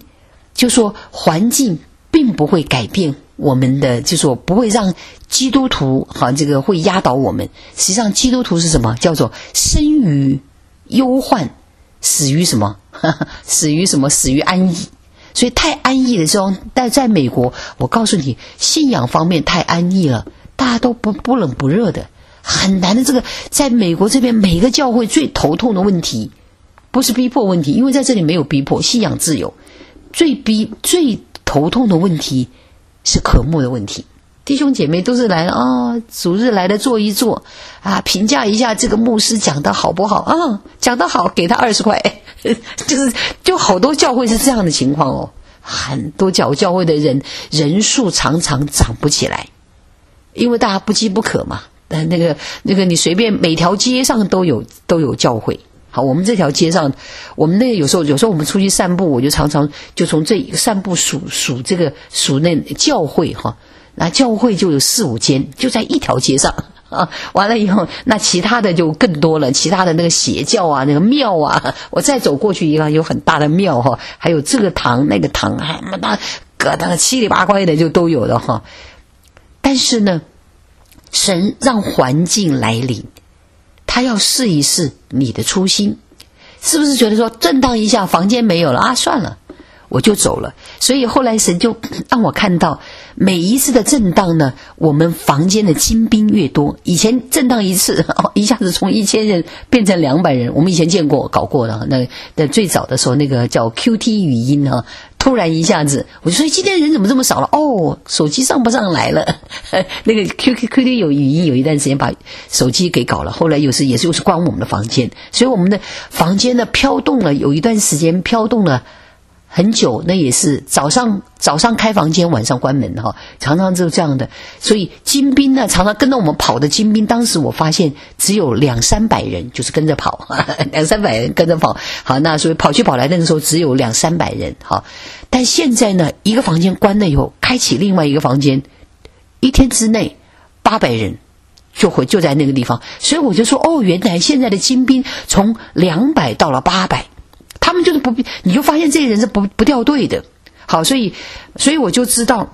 Speaker 1: 并不会改变我们的，就说不会让基督徒这个会压倒我们。实际上基督徒是什么？叫做生于忧患，死于什么？死于安逸。所以太安逸的时候，但在美国我告诉你，信仰方面太安逸了，大家都不冷不热的，很难的。这个在美国这边每个教会最头痛的问题不是逼迫问题，因为在这里没有逼迫，信仰自由。最头痛的问题是渴慕的问题。弟兄姐妹都是来主日来的坐一坐评价一下这个牧师讲得好不好讲得好给他20块就好多教会是这样的情况很多教会的人数常常涨不起来，因为大家不饥不渴嘛。但那个你随便每条街上都有教会。好，我们这条街上，我们那个有时候我们出去散步，我就常常就从这散步数那教会那教会就有4-5间，就在一条街上完了以后，那其他的就更多了，其他的那个邪教那个庙我再走过去一个有很大的庙还有这个堂那个堂那七里八怪的就都有了但是呢，神让环境来临，他要试一试你的初心，是不是觉得说震荡一下房间没有了算了我就走了。所以后来神就让我看到每一次的震荡呢，我们房间的精兵越多。以前震荡一次一下子从1000人变成200人，我们以前搞过的那最早的时候那个叫 QT 语音突然一下子我就说今天人怎么这么少了手机上不上来了那个 QT 有语音，有一段时间把手机给搞了，后来也是关我们的房间，所以我们的房间呢飘动了，有一段时间飘动了很久，那也是早上开房间，晚上关门常常就这样的。所以精兵呢，常常跟着我们跑的精兵，当时我发现只有200-300人，就是跟着跑200-300人跟着跑。好，那所以跑去跑来那个时候只有200-300人但现在呢，一个房间关了以后，开启另外一个房间，1天之内800人就在那个地方。所以我就说原来现在的精兵从200到了800，他们就是你就发现这些人是不掉队的。好，所以我就知道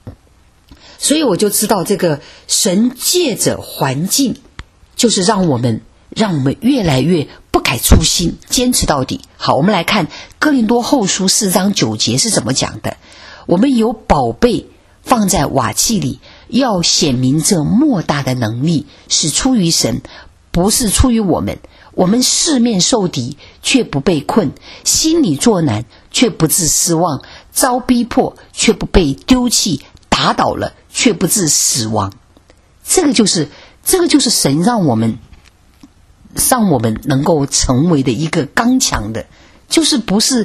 Speaker 1: 这个神借着环境，就是让我们越来越不改初心，坚持到底。好，我们来看哥林多后书4章9节是怎么讲的。我们有宝贝放在瓦器里， 要显明这莫大的能力是出于神，不是出于我们。我们四面受敌，却不被困；心里作难，却不致失望；遭逼迫，却不被丢弃；打倒了，却不致死亡。这个就是神让我们能够成为的一个刚强的，就是不是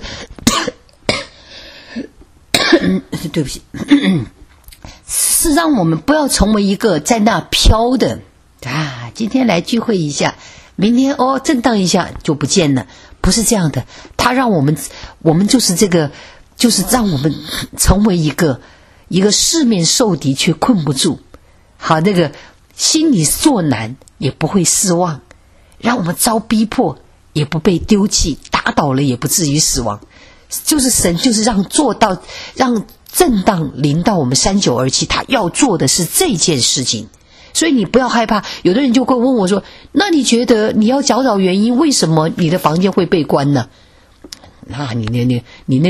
Speaker 1: 对不起是让我们不要成为一个在那飘的啊，今天来聚会一下，明天震荡一下就不见了，不是这样的。他让我们就是这个，就是让我们成为一个四面受敌却困不住，好，那个心里作难也不会失望，让我们遭逼迫也不被丢弃，打倒了也不至于死亡。就是神就是让震荡临到我们3927，他要做的是这件事情。所以你不要害怕。有的人就会问我说，那你觉得你要找原因，为什么你的房间会被关呢？你那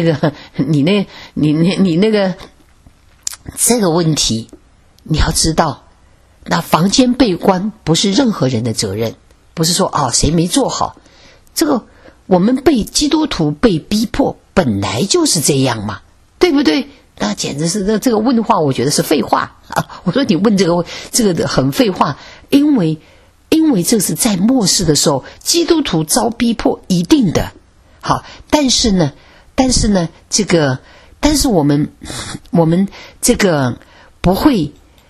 Speaker 1: 个这个问题你要知道，那房间被关不是任何人的责任，不是说谁没做好，这个我们基督徒被逼迫本来就是这样嘛，对不对？那简直是这个问话，我觉得是废话啊！我说你问这个很废话，因为这是在末世的时候，基督徒遭逼迫一定的。好，但是呢，但是我们这个不会，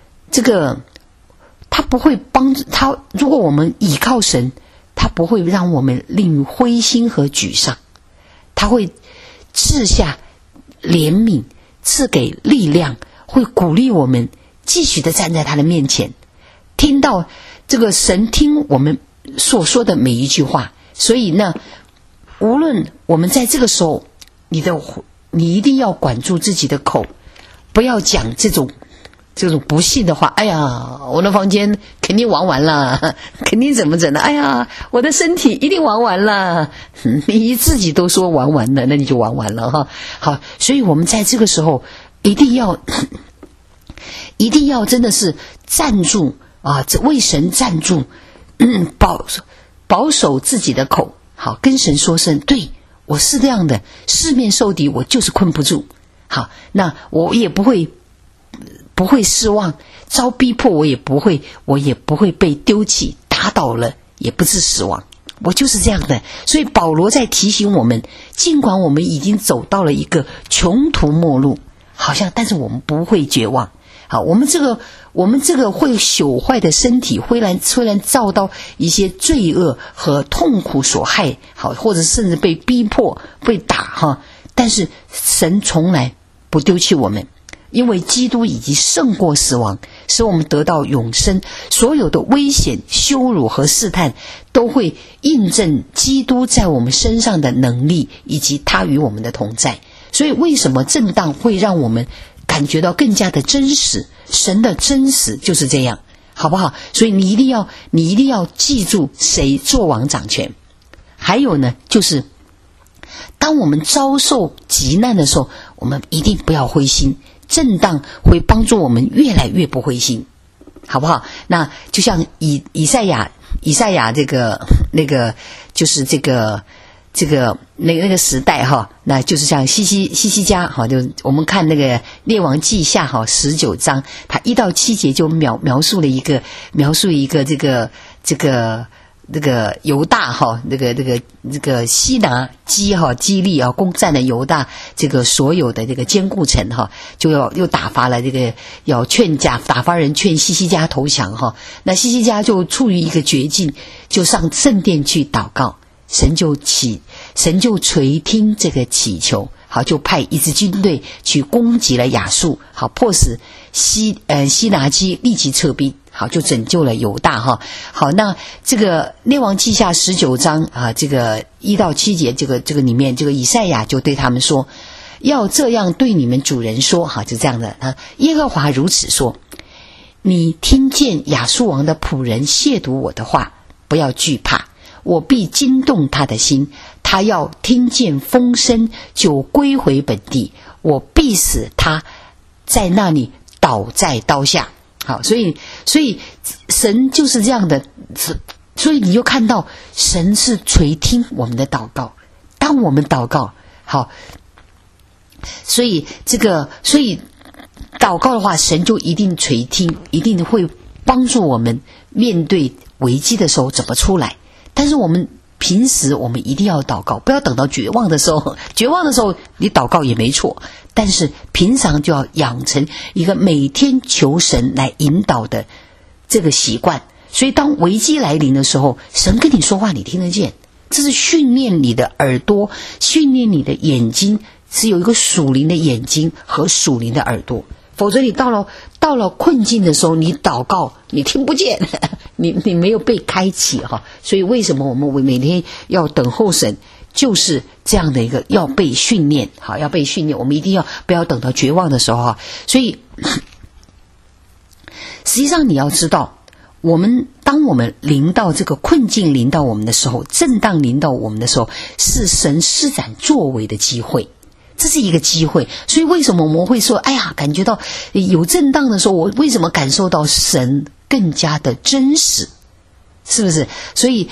Speaker 1: 他不会帮助他。如果我们倚靠神，他不会让我们令于灰心和沮丧，他会赐下怜悯，赐给力量，会鼓励我们继续的站在他的面前，听到这个神听我们所说的每一句话。所以呢，无论我们在这个时候，你一定要管住自己的口，不要讲这种不幸的话。哎呀，我的房间肯定玩完了，肯定怎么整的？哎呀，我的身体一定玩完了。你自己都说玩完了，那你就玩完了哈。好，所以我们在这个时候一定要真的是站住啊，为神站住，保守自己的口。好，跟神说声，对，我是这样的，四面受敌，我就是困不住。好，那我也不会失望，遭逼迫我也不会被丢弃，打倒了也不致死亡，我就是这样的。所以保罗在提醒我们，尽管我们已经走到了一个穷途末路，但是我们不会绝望。好，我们这个会朽坏的身体，虽然遭到一些罪恶和痛苦所害，好，或者甚至被逼迫被打但是神从来不丢弃我们，因为基督已经胜过死亡，使我们得到永生。所有的危险、羞辱和试探都会印证基督在我们身上的能力，以及他与我们的同在。所以为什么震荡会让我们感觉到更加的真实？神的真实就是这样，好不好？所以你一定要记住谁做王掌权。还有呢，就是当我们遭受急难的时候，我们一定不要灰心，震荡会帮助我们越来越不灰心，好不好？那就像以赛亚就是那个时代那就是像西西家就我们看那个列王记下19章，他1到7节就描述了一个这个犹大那个西拿基利攻占了犹大这个所有的这个坚固城就又打发了要打发人劝西西家投降那西西家就处于一个绝境，就上圣殿去祷告，神就垂听这个祈求，好，就派一支军队去攻击了亚述，好，迫使西拿基立即撤兵，好，就拯救了犹大好，那这个列王记下19章这个1到7节，这个里面这个以赛亚就对他们说，要这样对你们主人说，就这样的耶和华如此说，你听见亚述王的仆人亵渎我的话，不要惧怕，我必惊动他的心，他要听见风声就归回本地，我必使他在那里倒在刀下。 好，所以神就是这样的，所以你就看到神是垂听我们的祷告。当我们祷告，好，所以祷告的话，神就一定垂听，一定会帮助我们面对危机的时候怎么出来。但是我们平时我们一定要祷告，不要等到绝望的时候，绝望的时候你祷告也没错，但是平常就要养成一个每天求神来引导的这个习惯。所以当危机来临的时候，神跟你说话你听得见，这是训练你的耳朵，训练你的眼睛，是有一个属灵的眼睛和属灵的耳朵。否则你到了困境的时候，你祷告你听不见，你没有被开启哈。所以为什么我们每天要等候神，就是这样的一个要被训练，好，要被训练。我们一定要不要等到绝望的时候哈。所以实际上你要知道，当我们临到这个困境临到我们的时候，震荡临到我们的时候，是神施展作为的机会，这是一个机会。所以为什么我们会说，哎呀，感觉到有震荡的时候，我为什么感受到神更加的真实，是不是？所以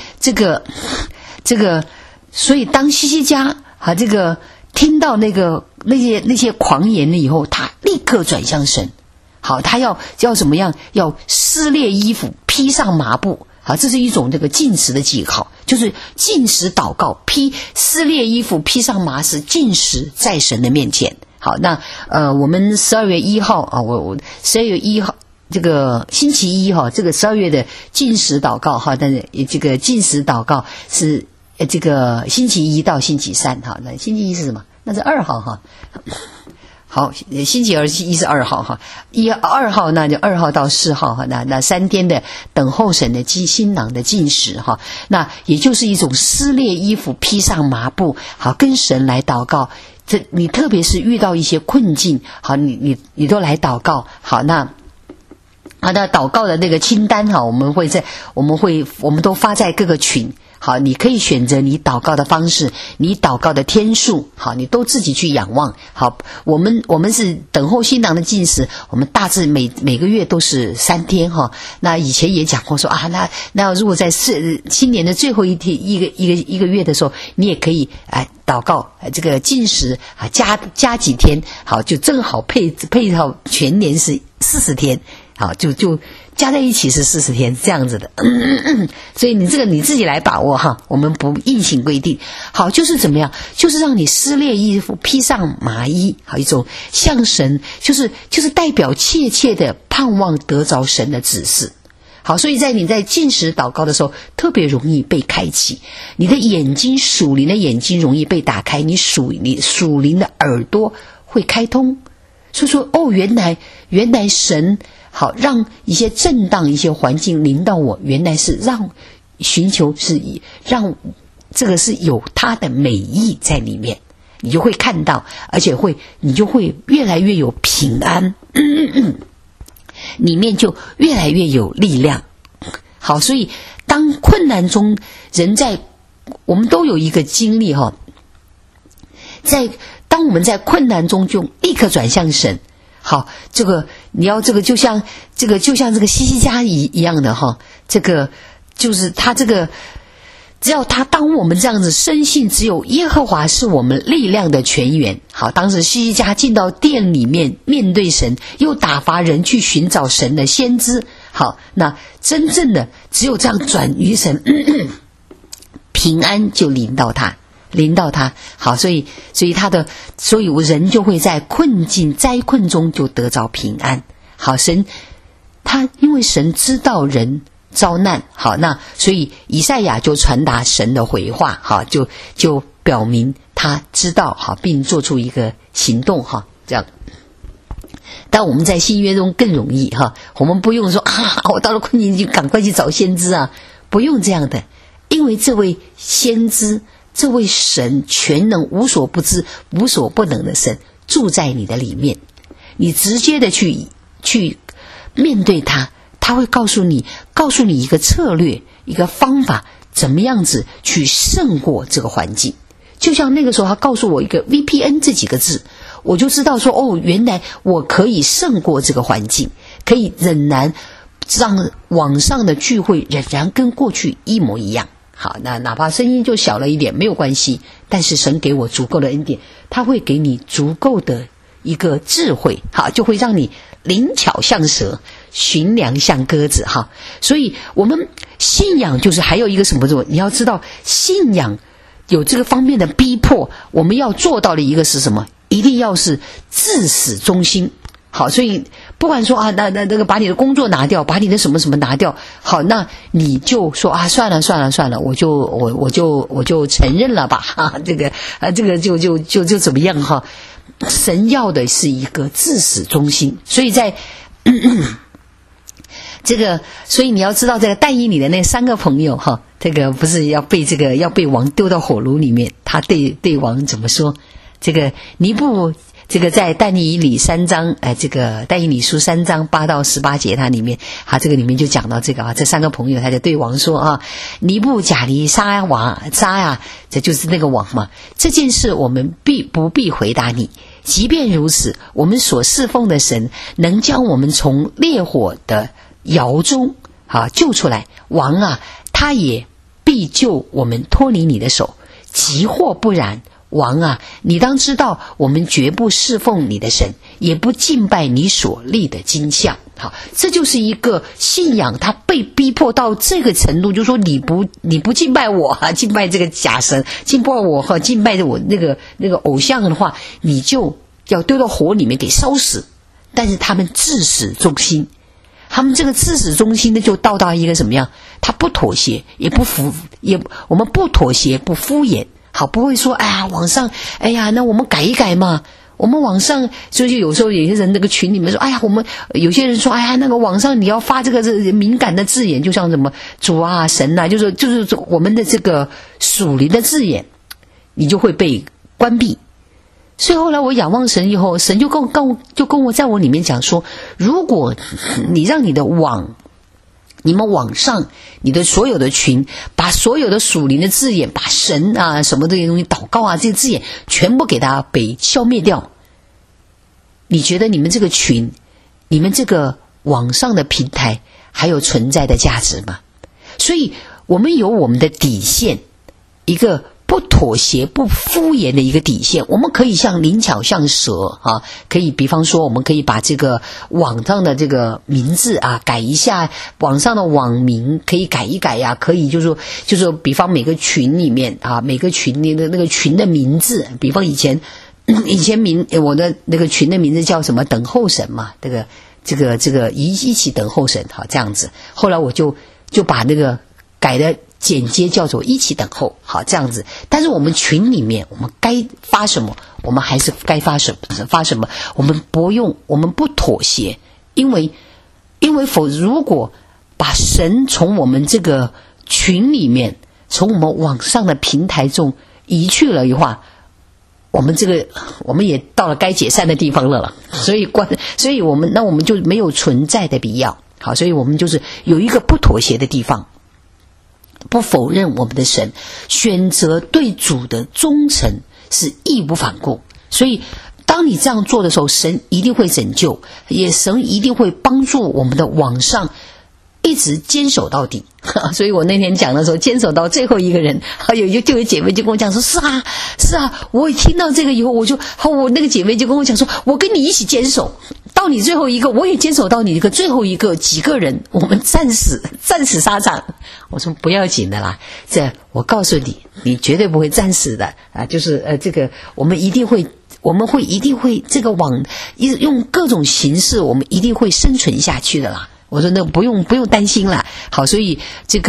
Speaker 1: 所以当希西家这个听到那些狂言了以后，他立刻转向神。好，他要怎么样？要撕裂衣服，披上麻布。好，这是一种这个禁食的记号，就是禁食祷告，撕裂衣服，披上麻食，禁食在神的面前。好，那我们12月1号啊，我12月1号这个星期一哈，这个12月的禁食祷告哈，但是这个禁食祷告是这个星期1到星期3哈，那星期一是什么？那是2号哈。好，星期一是2号哈，2号那就2号到4号哈，那3天的等候神的新郎的禁食哈，那也就是一种撕裂衣服，披上麻布，好，跟神来祷告。你特别是遇到一些困境，好，你都来祷告。好，那祷告的那个清单哈，我们都发在各个群。好，你可以选择你祷告的方式，你祷告的天数，好，你都自己去仰望。好，我们是等候新郎的禁食，我们大致每个月都是3天哈。那以前也讲过说啊，那如果在新年的最后一天一个月的时候，你也可以祷告这个禁食加几天，好，就正好配套全年是40天，好，就加在一起是40天这样子的。所以你自己来把握哈，我们不硬性规定。好，就是怎么样，就是让你撕裂衣服，披上麻衣，好，一种向神，就是代表切切的盼望得着神的指示。好，所以你在禁食祷告的时候特别容易被开启，你的眼睛，属灵的眼睛容易被打开，你属灵的耳朵会开通。所以说原来神好让一些震荡一些环境临到我，原来是让寻求让这个是有它的美意在里面，你就会看到，而且你就会越来越有平安，里面就越来越有力量。好，所以当困难中我们都有一个经历哈，当我们在困难中就立刻转向神。好，你要就像这个希西家一样的哈，这个就是他只要当我们这样子深信只有耶和华是我们力量的泉源。好，当时希西家进到殿里面面对神，又打发人去寻找神的先知。好，那真正的只有这样转于神，平安就临到他。好，所以人就会在灾困中就得着平安。好，因为神知道人遭难，好，那所以以赛亚就传达神的回话，好，就表明他知道，好，并做出一个行动，哈，这样。但我们在新约中更容易哈，我们不用说我到了困境就赶快去找先知啊，不用这样的，因为这位先知，这位神全能无所不知无所不能的神住在你的里面，你直接的去面对他会告诉你一个策略，一个方法，怎么样子去胜过这个环境。就像那个时候他告诉我一个 VPN 这几个字，我就知道说原来我可以胜过这个环境。 可以仍然让网上的聚会仍然跟过去一模一样。好，那哪怕声音就小了一点没有关系，但是神给我足够的恩典，他会给你足够的一个智慧，好，就会让你灵巧像蛇，驯良像鸽子哈。所以我们信仰就是还有一个什么做，你要知道信仰有这个方面的逼迫，我们要做到的一个是什么？一定要是至死忠心。好，所以不管说那个把你的工作拿掉，把你的什么什么拿掉，好，那你就说算了，我就承认了吧，哈，这个就怎么样哈？神要的是一个至死忠心，所以在这个，所以你要知道这个但以理的那3个朋友哈，这个不是要被王丢到火炉里面，他对王怎么说？这个尼布。这个在但以理3章，这个但以理书3章8到18节，它里面，这个里面就讲到这个这3个朋友，他就对王说尼布甲尼撒呀，这就是那个王嘛。这件事我们不必回答你，即便如此，我们所侍奉的神能将我们从烈火的窑中救出来，王他也必救我们脱离你的手，即或不然。王你当知道，我们绝不侍奉你的神，也不敬拜你所立的金像。好，这就是一个信仰，他被逼迫到这个程度，就是说你不敬拜我敬拜这个假神，敬拜我敬拜我那个偶像的话，你就要丢到火里面给烧死。但是他们至死忠心，他们这个至死忠心的就到达一个什么样？他不妥协，我们不妥协，不敷衍。好，不会说网上那我们改一改嘛。我们网上就有时候有些人那个群里面说我们有些人说那个网上你要发这个敏感的字眼，就像什么主神就是我们的这个属灵的字眼，你就会被关闭。所以后来我仰望神以后，神就跟我在我里面讲说，如果你让你们网上你的所有的群，把所有的属灵的字眼，把神什么这些东西祷告这些字眼全部给它被消灭掉，你觉得你们这个群，你们这个网上的平台还有存在的价值吗？所以我们有我们的底线，一个不妥协不敷衍的一个底线，我们可以像灵巧像蛇可以比方说我们可以把这个网上的这个名字改一下，网上的网名可以改一改可以就是说比方每个群里面每个群的那个群的名字，比方以前我的那个群的名字叫什么等候神嘛，这个一起等候神这样子，后来我就把那个改的简洁叫做一起等候，好这样子。但是我们群里面我们该发什么，我们还是该发什么，我们不妥协，因为如果把神从我们这个群里面，从我们网上的平台中移去了的话，我们也到了该解散的地方了，所以我们就没有存在的必要。好，所以我们就是有一个不妥协的地方，不否认我们的神，选择对主的忠诚是义不反顾。所以当你这样做的时候，神一定会拯救，神一定会帮助我们的网上一直坚守到底。所以我那天讲的时候，坚守到最后一个人，就有姐妹就跟我讲说，是啊，我一听到这个以后，我那个姐妹就跟我讲说，我跟你一起坚守到你最后一个，我也坚守到你最后一个，几个人我们战死沙场。我说不要紧的啦，我告诉你，你绝对不会战死的就是这个我们一定会这个网用各种形式，我们一定会生存下去的啦。我说那不用担心啦。好，所以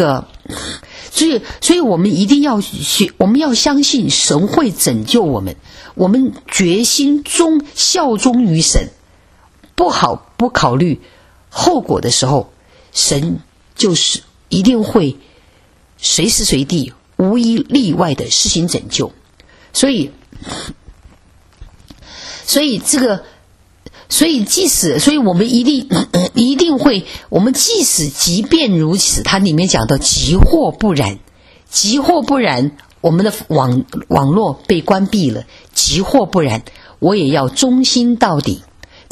Speaker 1: 所以我们一定要我们要相信神会拯救我们，我们决心效忠于神，不考虑后果的时候，神就是一定会随时随地无一例外的施行拯救。所以我们一定会，我们即便如此，它里面讲到即或不然，我们的网络被关闭了，即或不然，我也要忠心到底。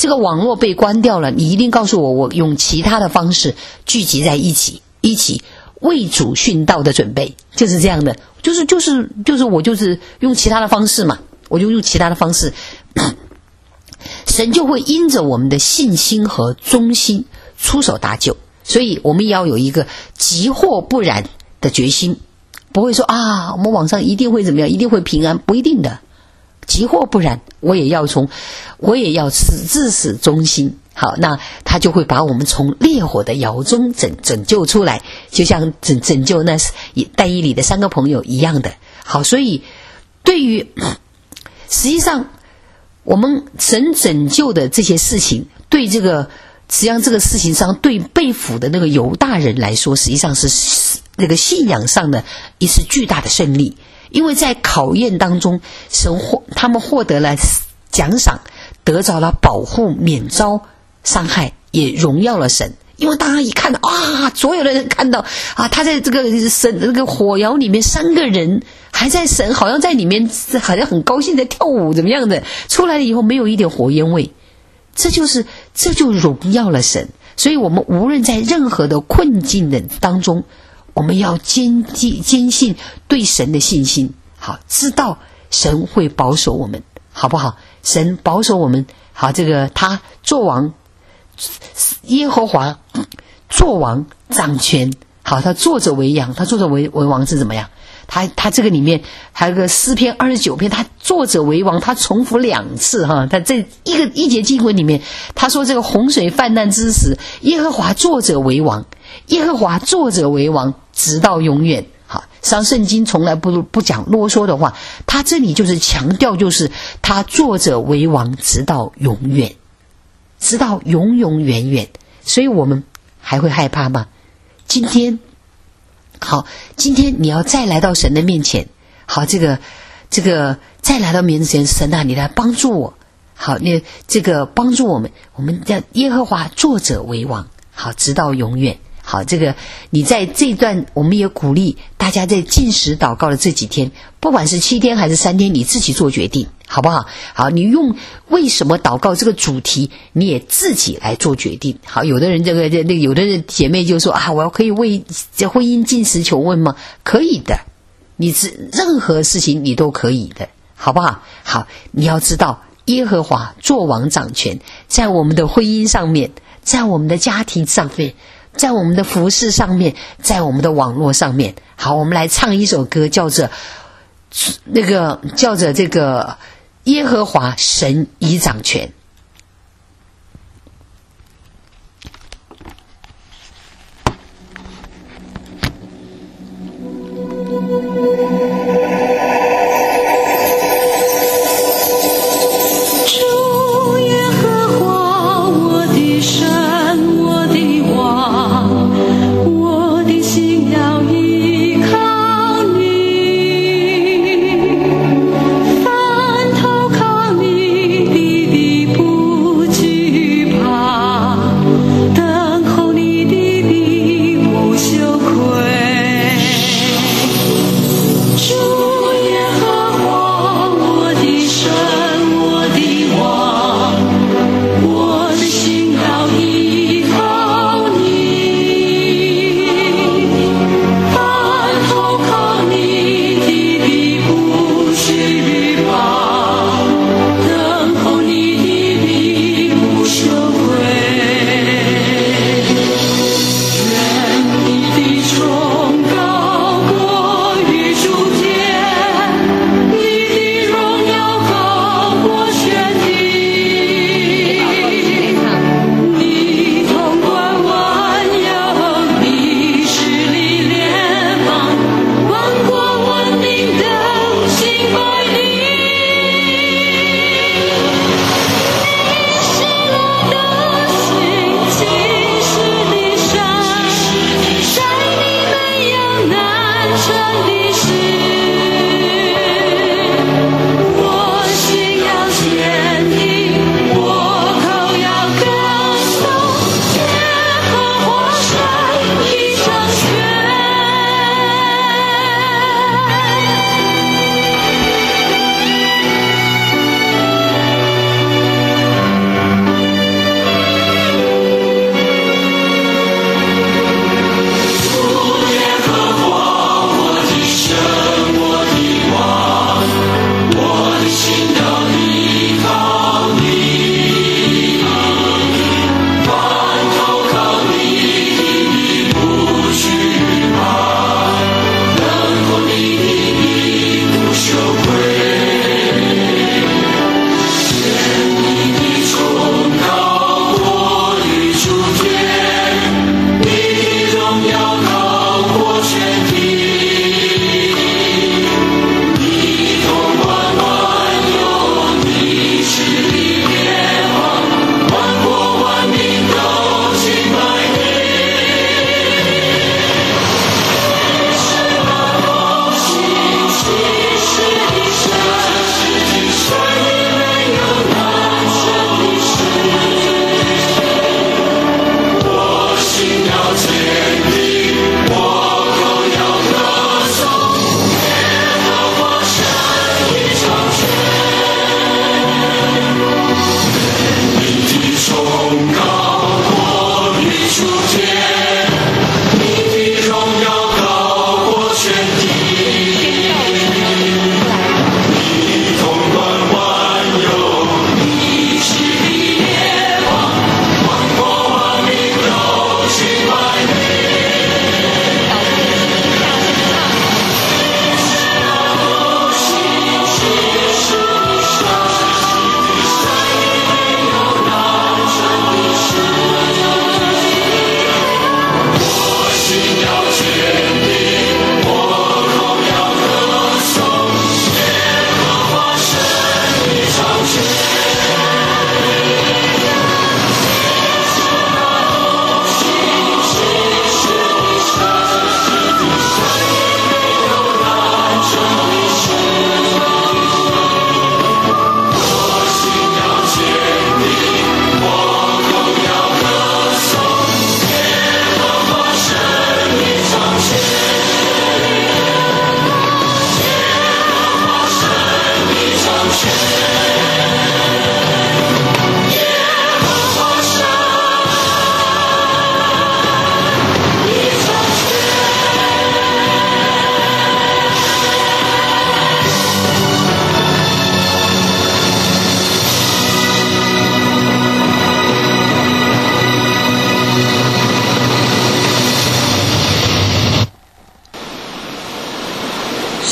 Speaker 1: 这个网络被关掉了，你一定告诉我，我用其他的方式聚集在一起为主殉道的准备，就是这样的，就是我就是用其他的方式嘛，我就用其他的方式，神就会因着我们的信心和忠心出手搭救。所以我们也要有一个急祸不染的决心，不会说啊，我们网上一定会怎么样，一定会平安，不一定的。急祸不染，我也要至死忠心。好，那他就会把我们从烈火的窑中拯救出来，就像拯救那但以理的3个朋友一样的。好，所以对于实际上我们神拯救的这些事情，对这个实际上这个事情上对被俘的那个犹大人来说，实际上是那个信仰上的一次巨大的胜利。因为在考验当中，他们获得了奖赏，得着了保护，免遭伤害，也荣耀了神。因为大家一看到啊，所有的人看到啊，他在这个那个火窑里面，3个人还在神好像在里面，好像很高兴在跳舞怎么样的，出来了以后没有一点火焰味，这就荣耀了神。所以我们无论在任何的困境的当中，我们要坚信对神的信心，好，知道神会保守我们，好不好？神保守我们，好，这个他作王，耶和华作王掌权，好，他坐着为王，他坐着为王是怎么样？他这个里面还有个诗篇29篇，他坐着为王，他重复2次哈。他这一节经文里面，他说这个洪水泛滥之时，耶和华坐着为王，耶和华坐着为王，直到永远。好，上圣经从来不讲啰嗦的话，他这里就是强调，就是他坐着为王，直到永远，直到永永远远。所以我们还会害怕吗？今天你要再来到神的面前，好，这个再来到面前，神啊，你来帮助我，好，你这个帮助我们叫耶和华坐着为王，好，直到永远。好，这个你在这段，我们也鼓励大家在禁食祷告的这几天，不管是7天还是3天，你自己做决定，好不好？好，你用为什么祷告这个主题，你也自己来做决定。好，有的人有的人姐妹就说啊，我可以为这婚姻禁食求问吗？可以的，你任何事情你都可以的，好不好？好，你要知道耶和华作王掌权，在我们的婚姻上面，在我们的家庭上面，在我们的服事上面，在我们的网络上面。好，我们来唱一首歌，叫着这个耶和华神已掌权。
Speaker 2: 凡投靠你的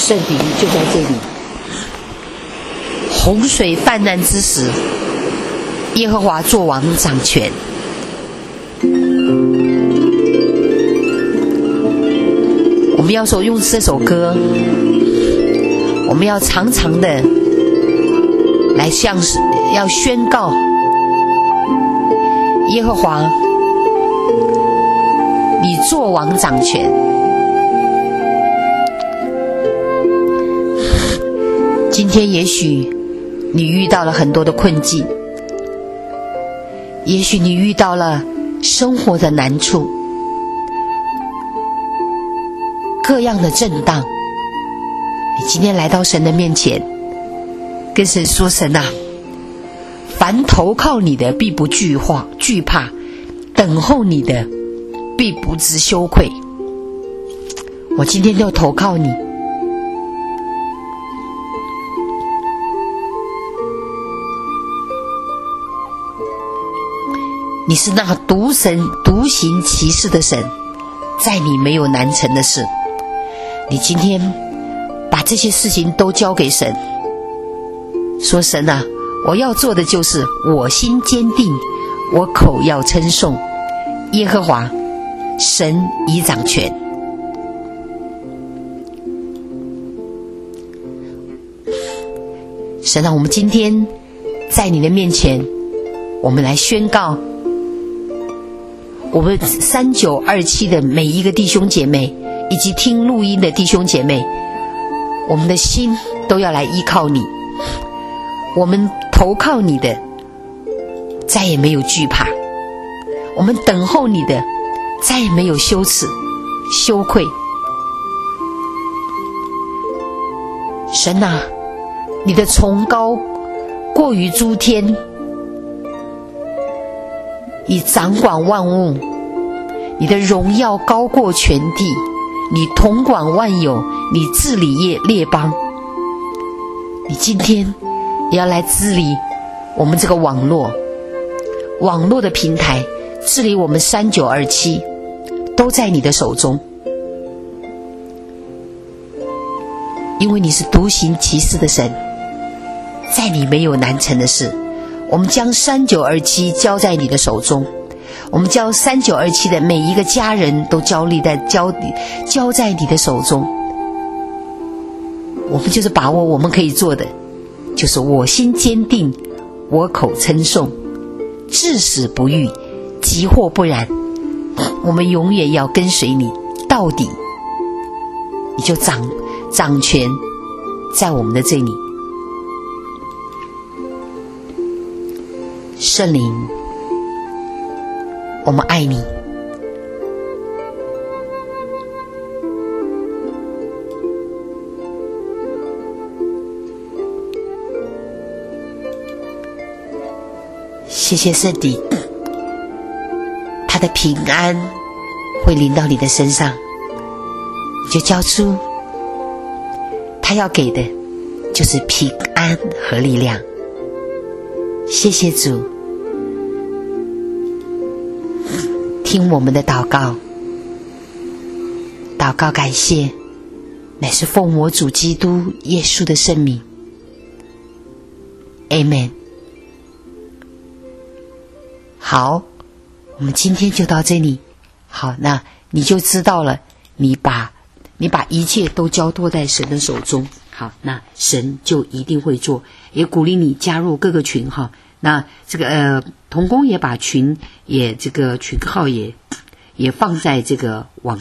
Speaker 1: 圣比喻就在这里。洪水泛滥之时，耶和华作王掌权。我们要说用这首歌，我们要常常的来要宣告耶和华，你作王掌权。今天也许你遇到了很多的困境，也许你遇到了生活的难处，各样的震荡。你今天来到神的面前，跟神说：神啊，凡投靠你的必不惧怕，等候你的必不知羞愧。我今天就投靠你。你是那独行其事的神，在你没有难成的事。你今天把这些事情都交给神，说：神啊，我要做的就是我心坚定，我口要称颂耶和华，神已掌权。神啊，我们今天在你的面前，我们来宣告，我们3927的每一个弟兄姐妹，以及听录音的弟兄姐妹，我们的心都要来依靠你。我们投靠你的，再也没有惧怕；我们等候你的，再也没有羞耻、羞愧。神啊，你的崇高过于诸天，你掌管万物，你的荣耀高过全地，你统管万有，你治理列邦。你今天也要来治理我们这个网络的平台，治理我们3927，都在你的手中。因为你是独行其事的神，在你没有难成的事。我们将3927交在你的手中，我们将3927的每一个家人都交在你的手中。我们就是把握我们可以做的，就是我心坚定，我口称颂，至死不渝，即或不然，我们永远要跟随你到底。你就掌权在我们的这里。圣灵，我们爱你。谢谢圣灵，他的平安会临到你的身上，你就交出，他要给的就是平安和力量。谢谢主，听我们的祷告，感谢，乃是奉我主基督耶稣的圣名。 Amen。 好，我们今天就到这里。好，那你就知道了，你把一切都交托在神的手中。好，那神就一定会做。也鼓励你加入各个群哈。那这个同工也把群号也放在这个网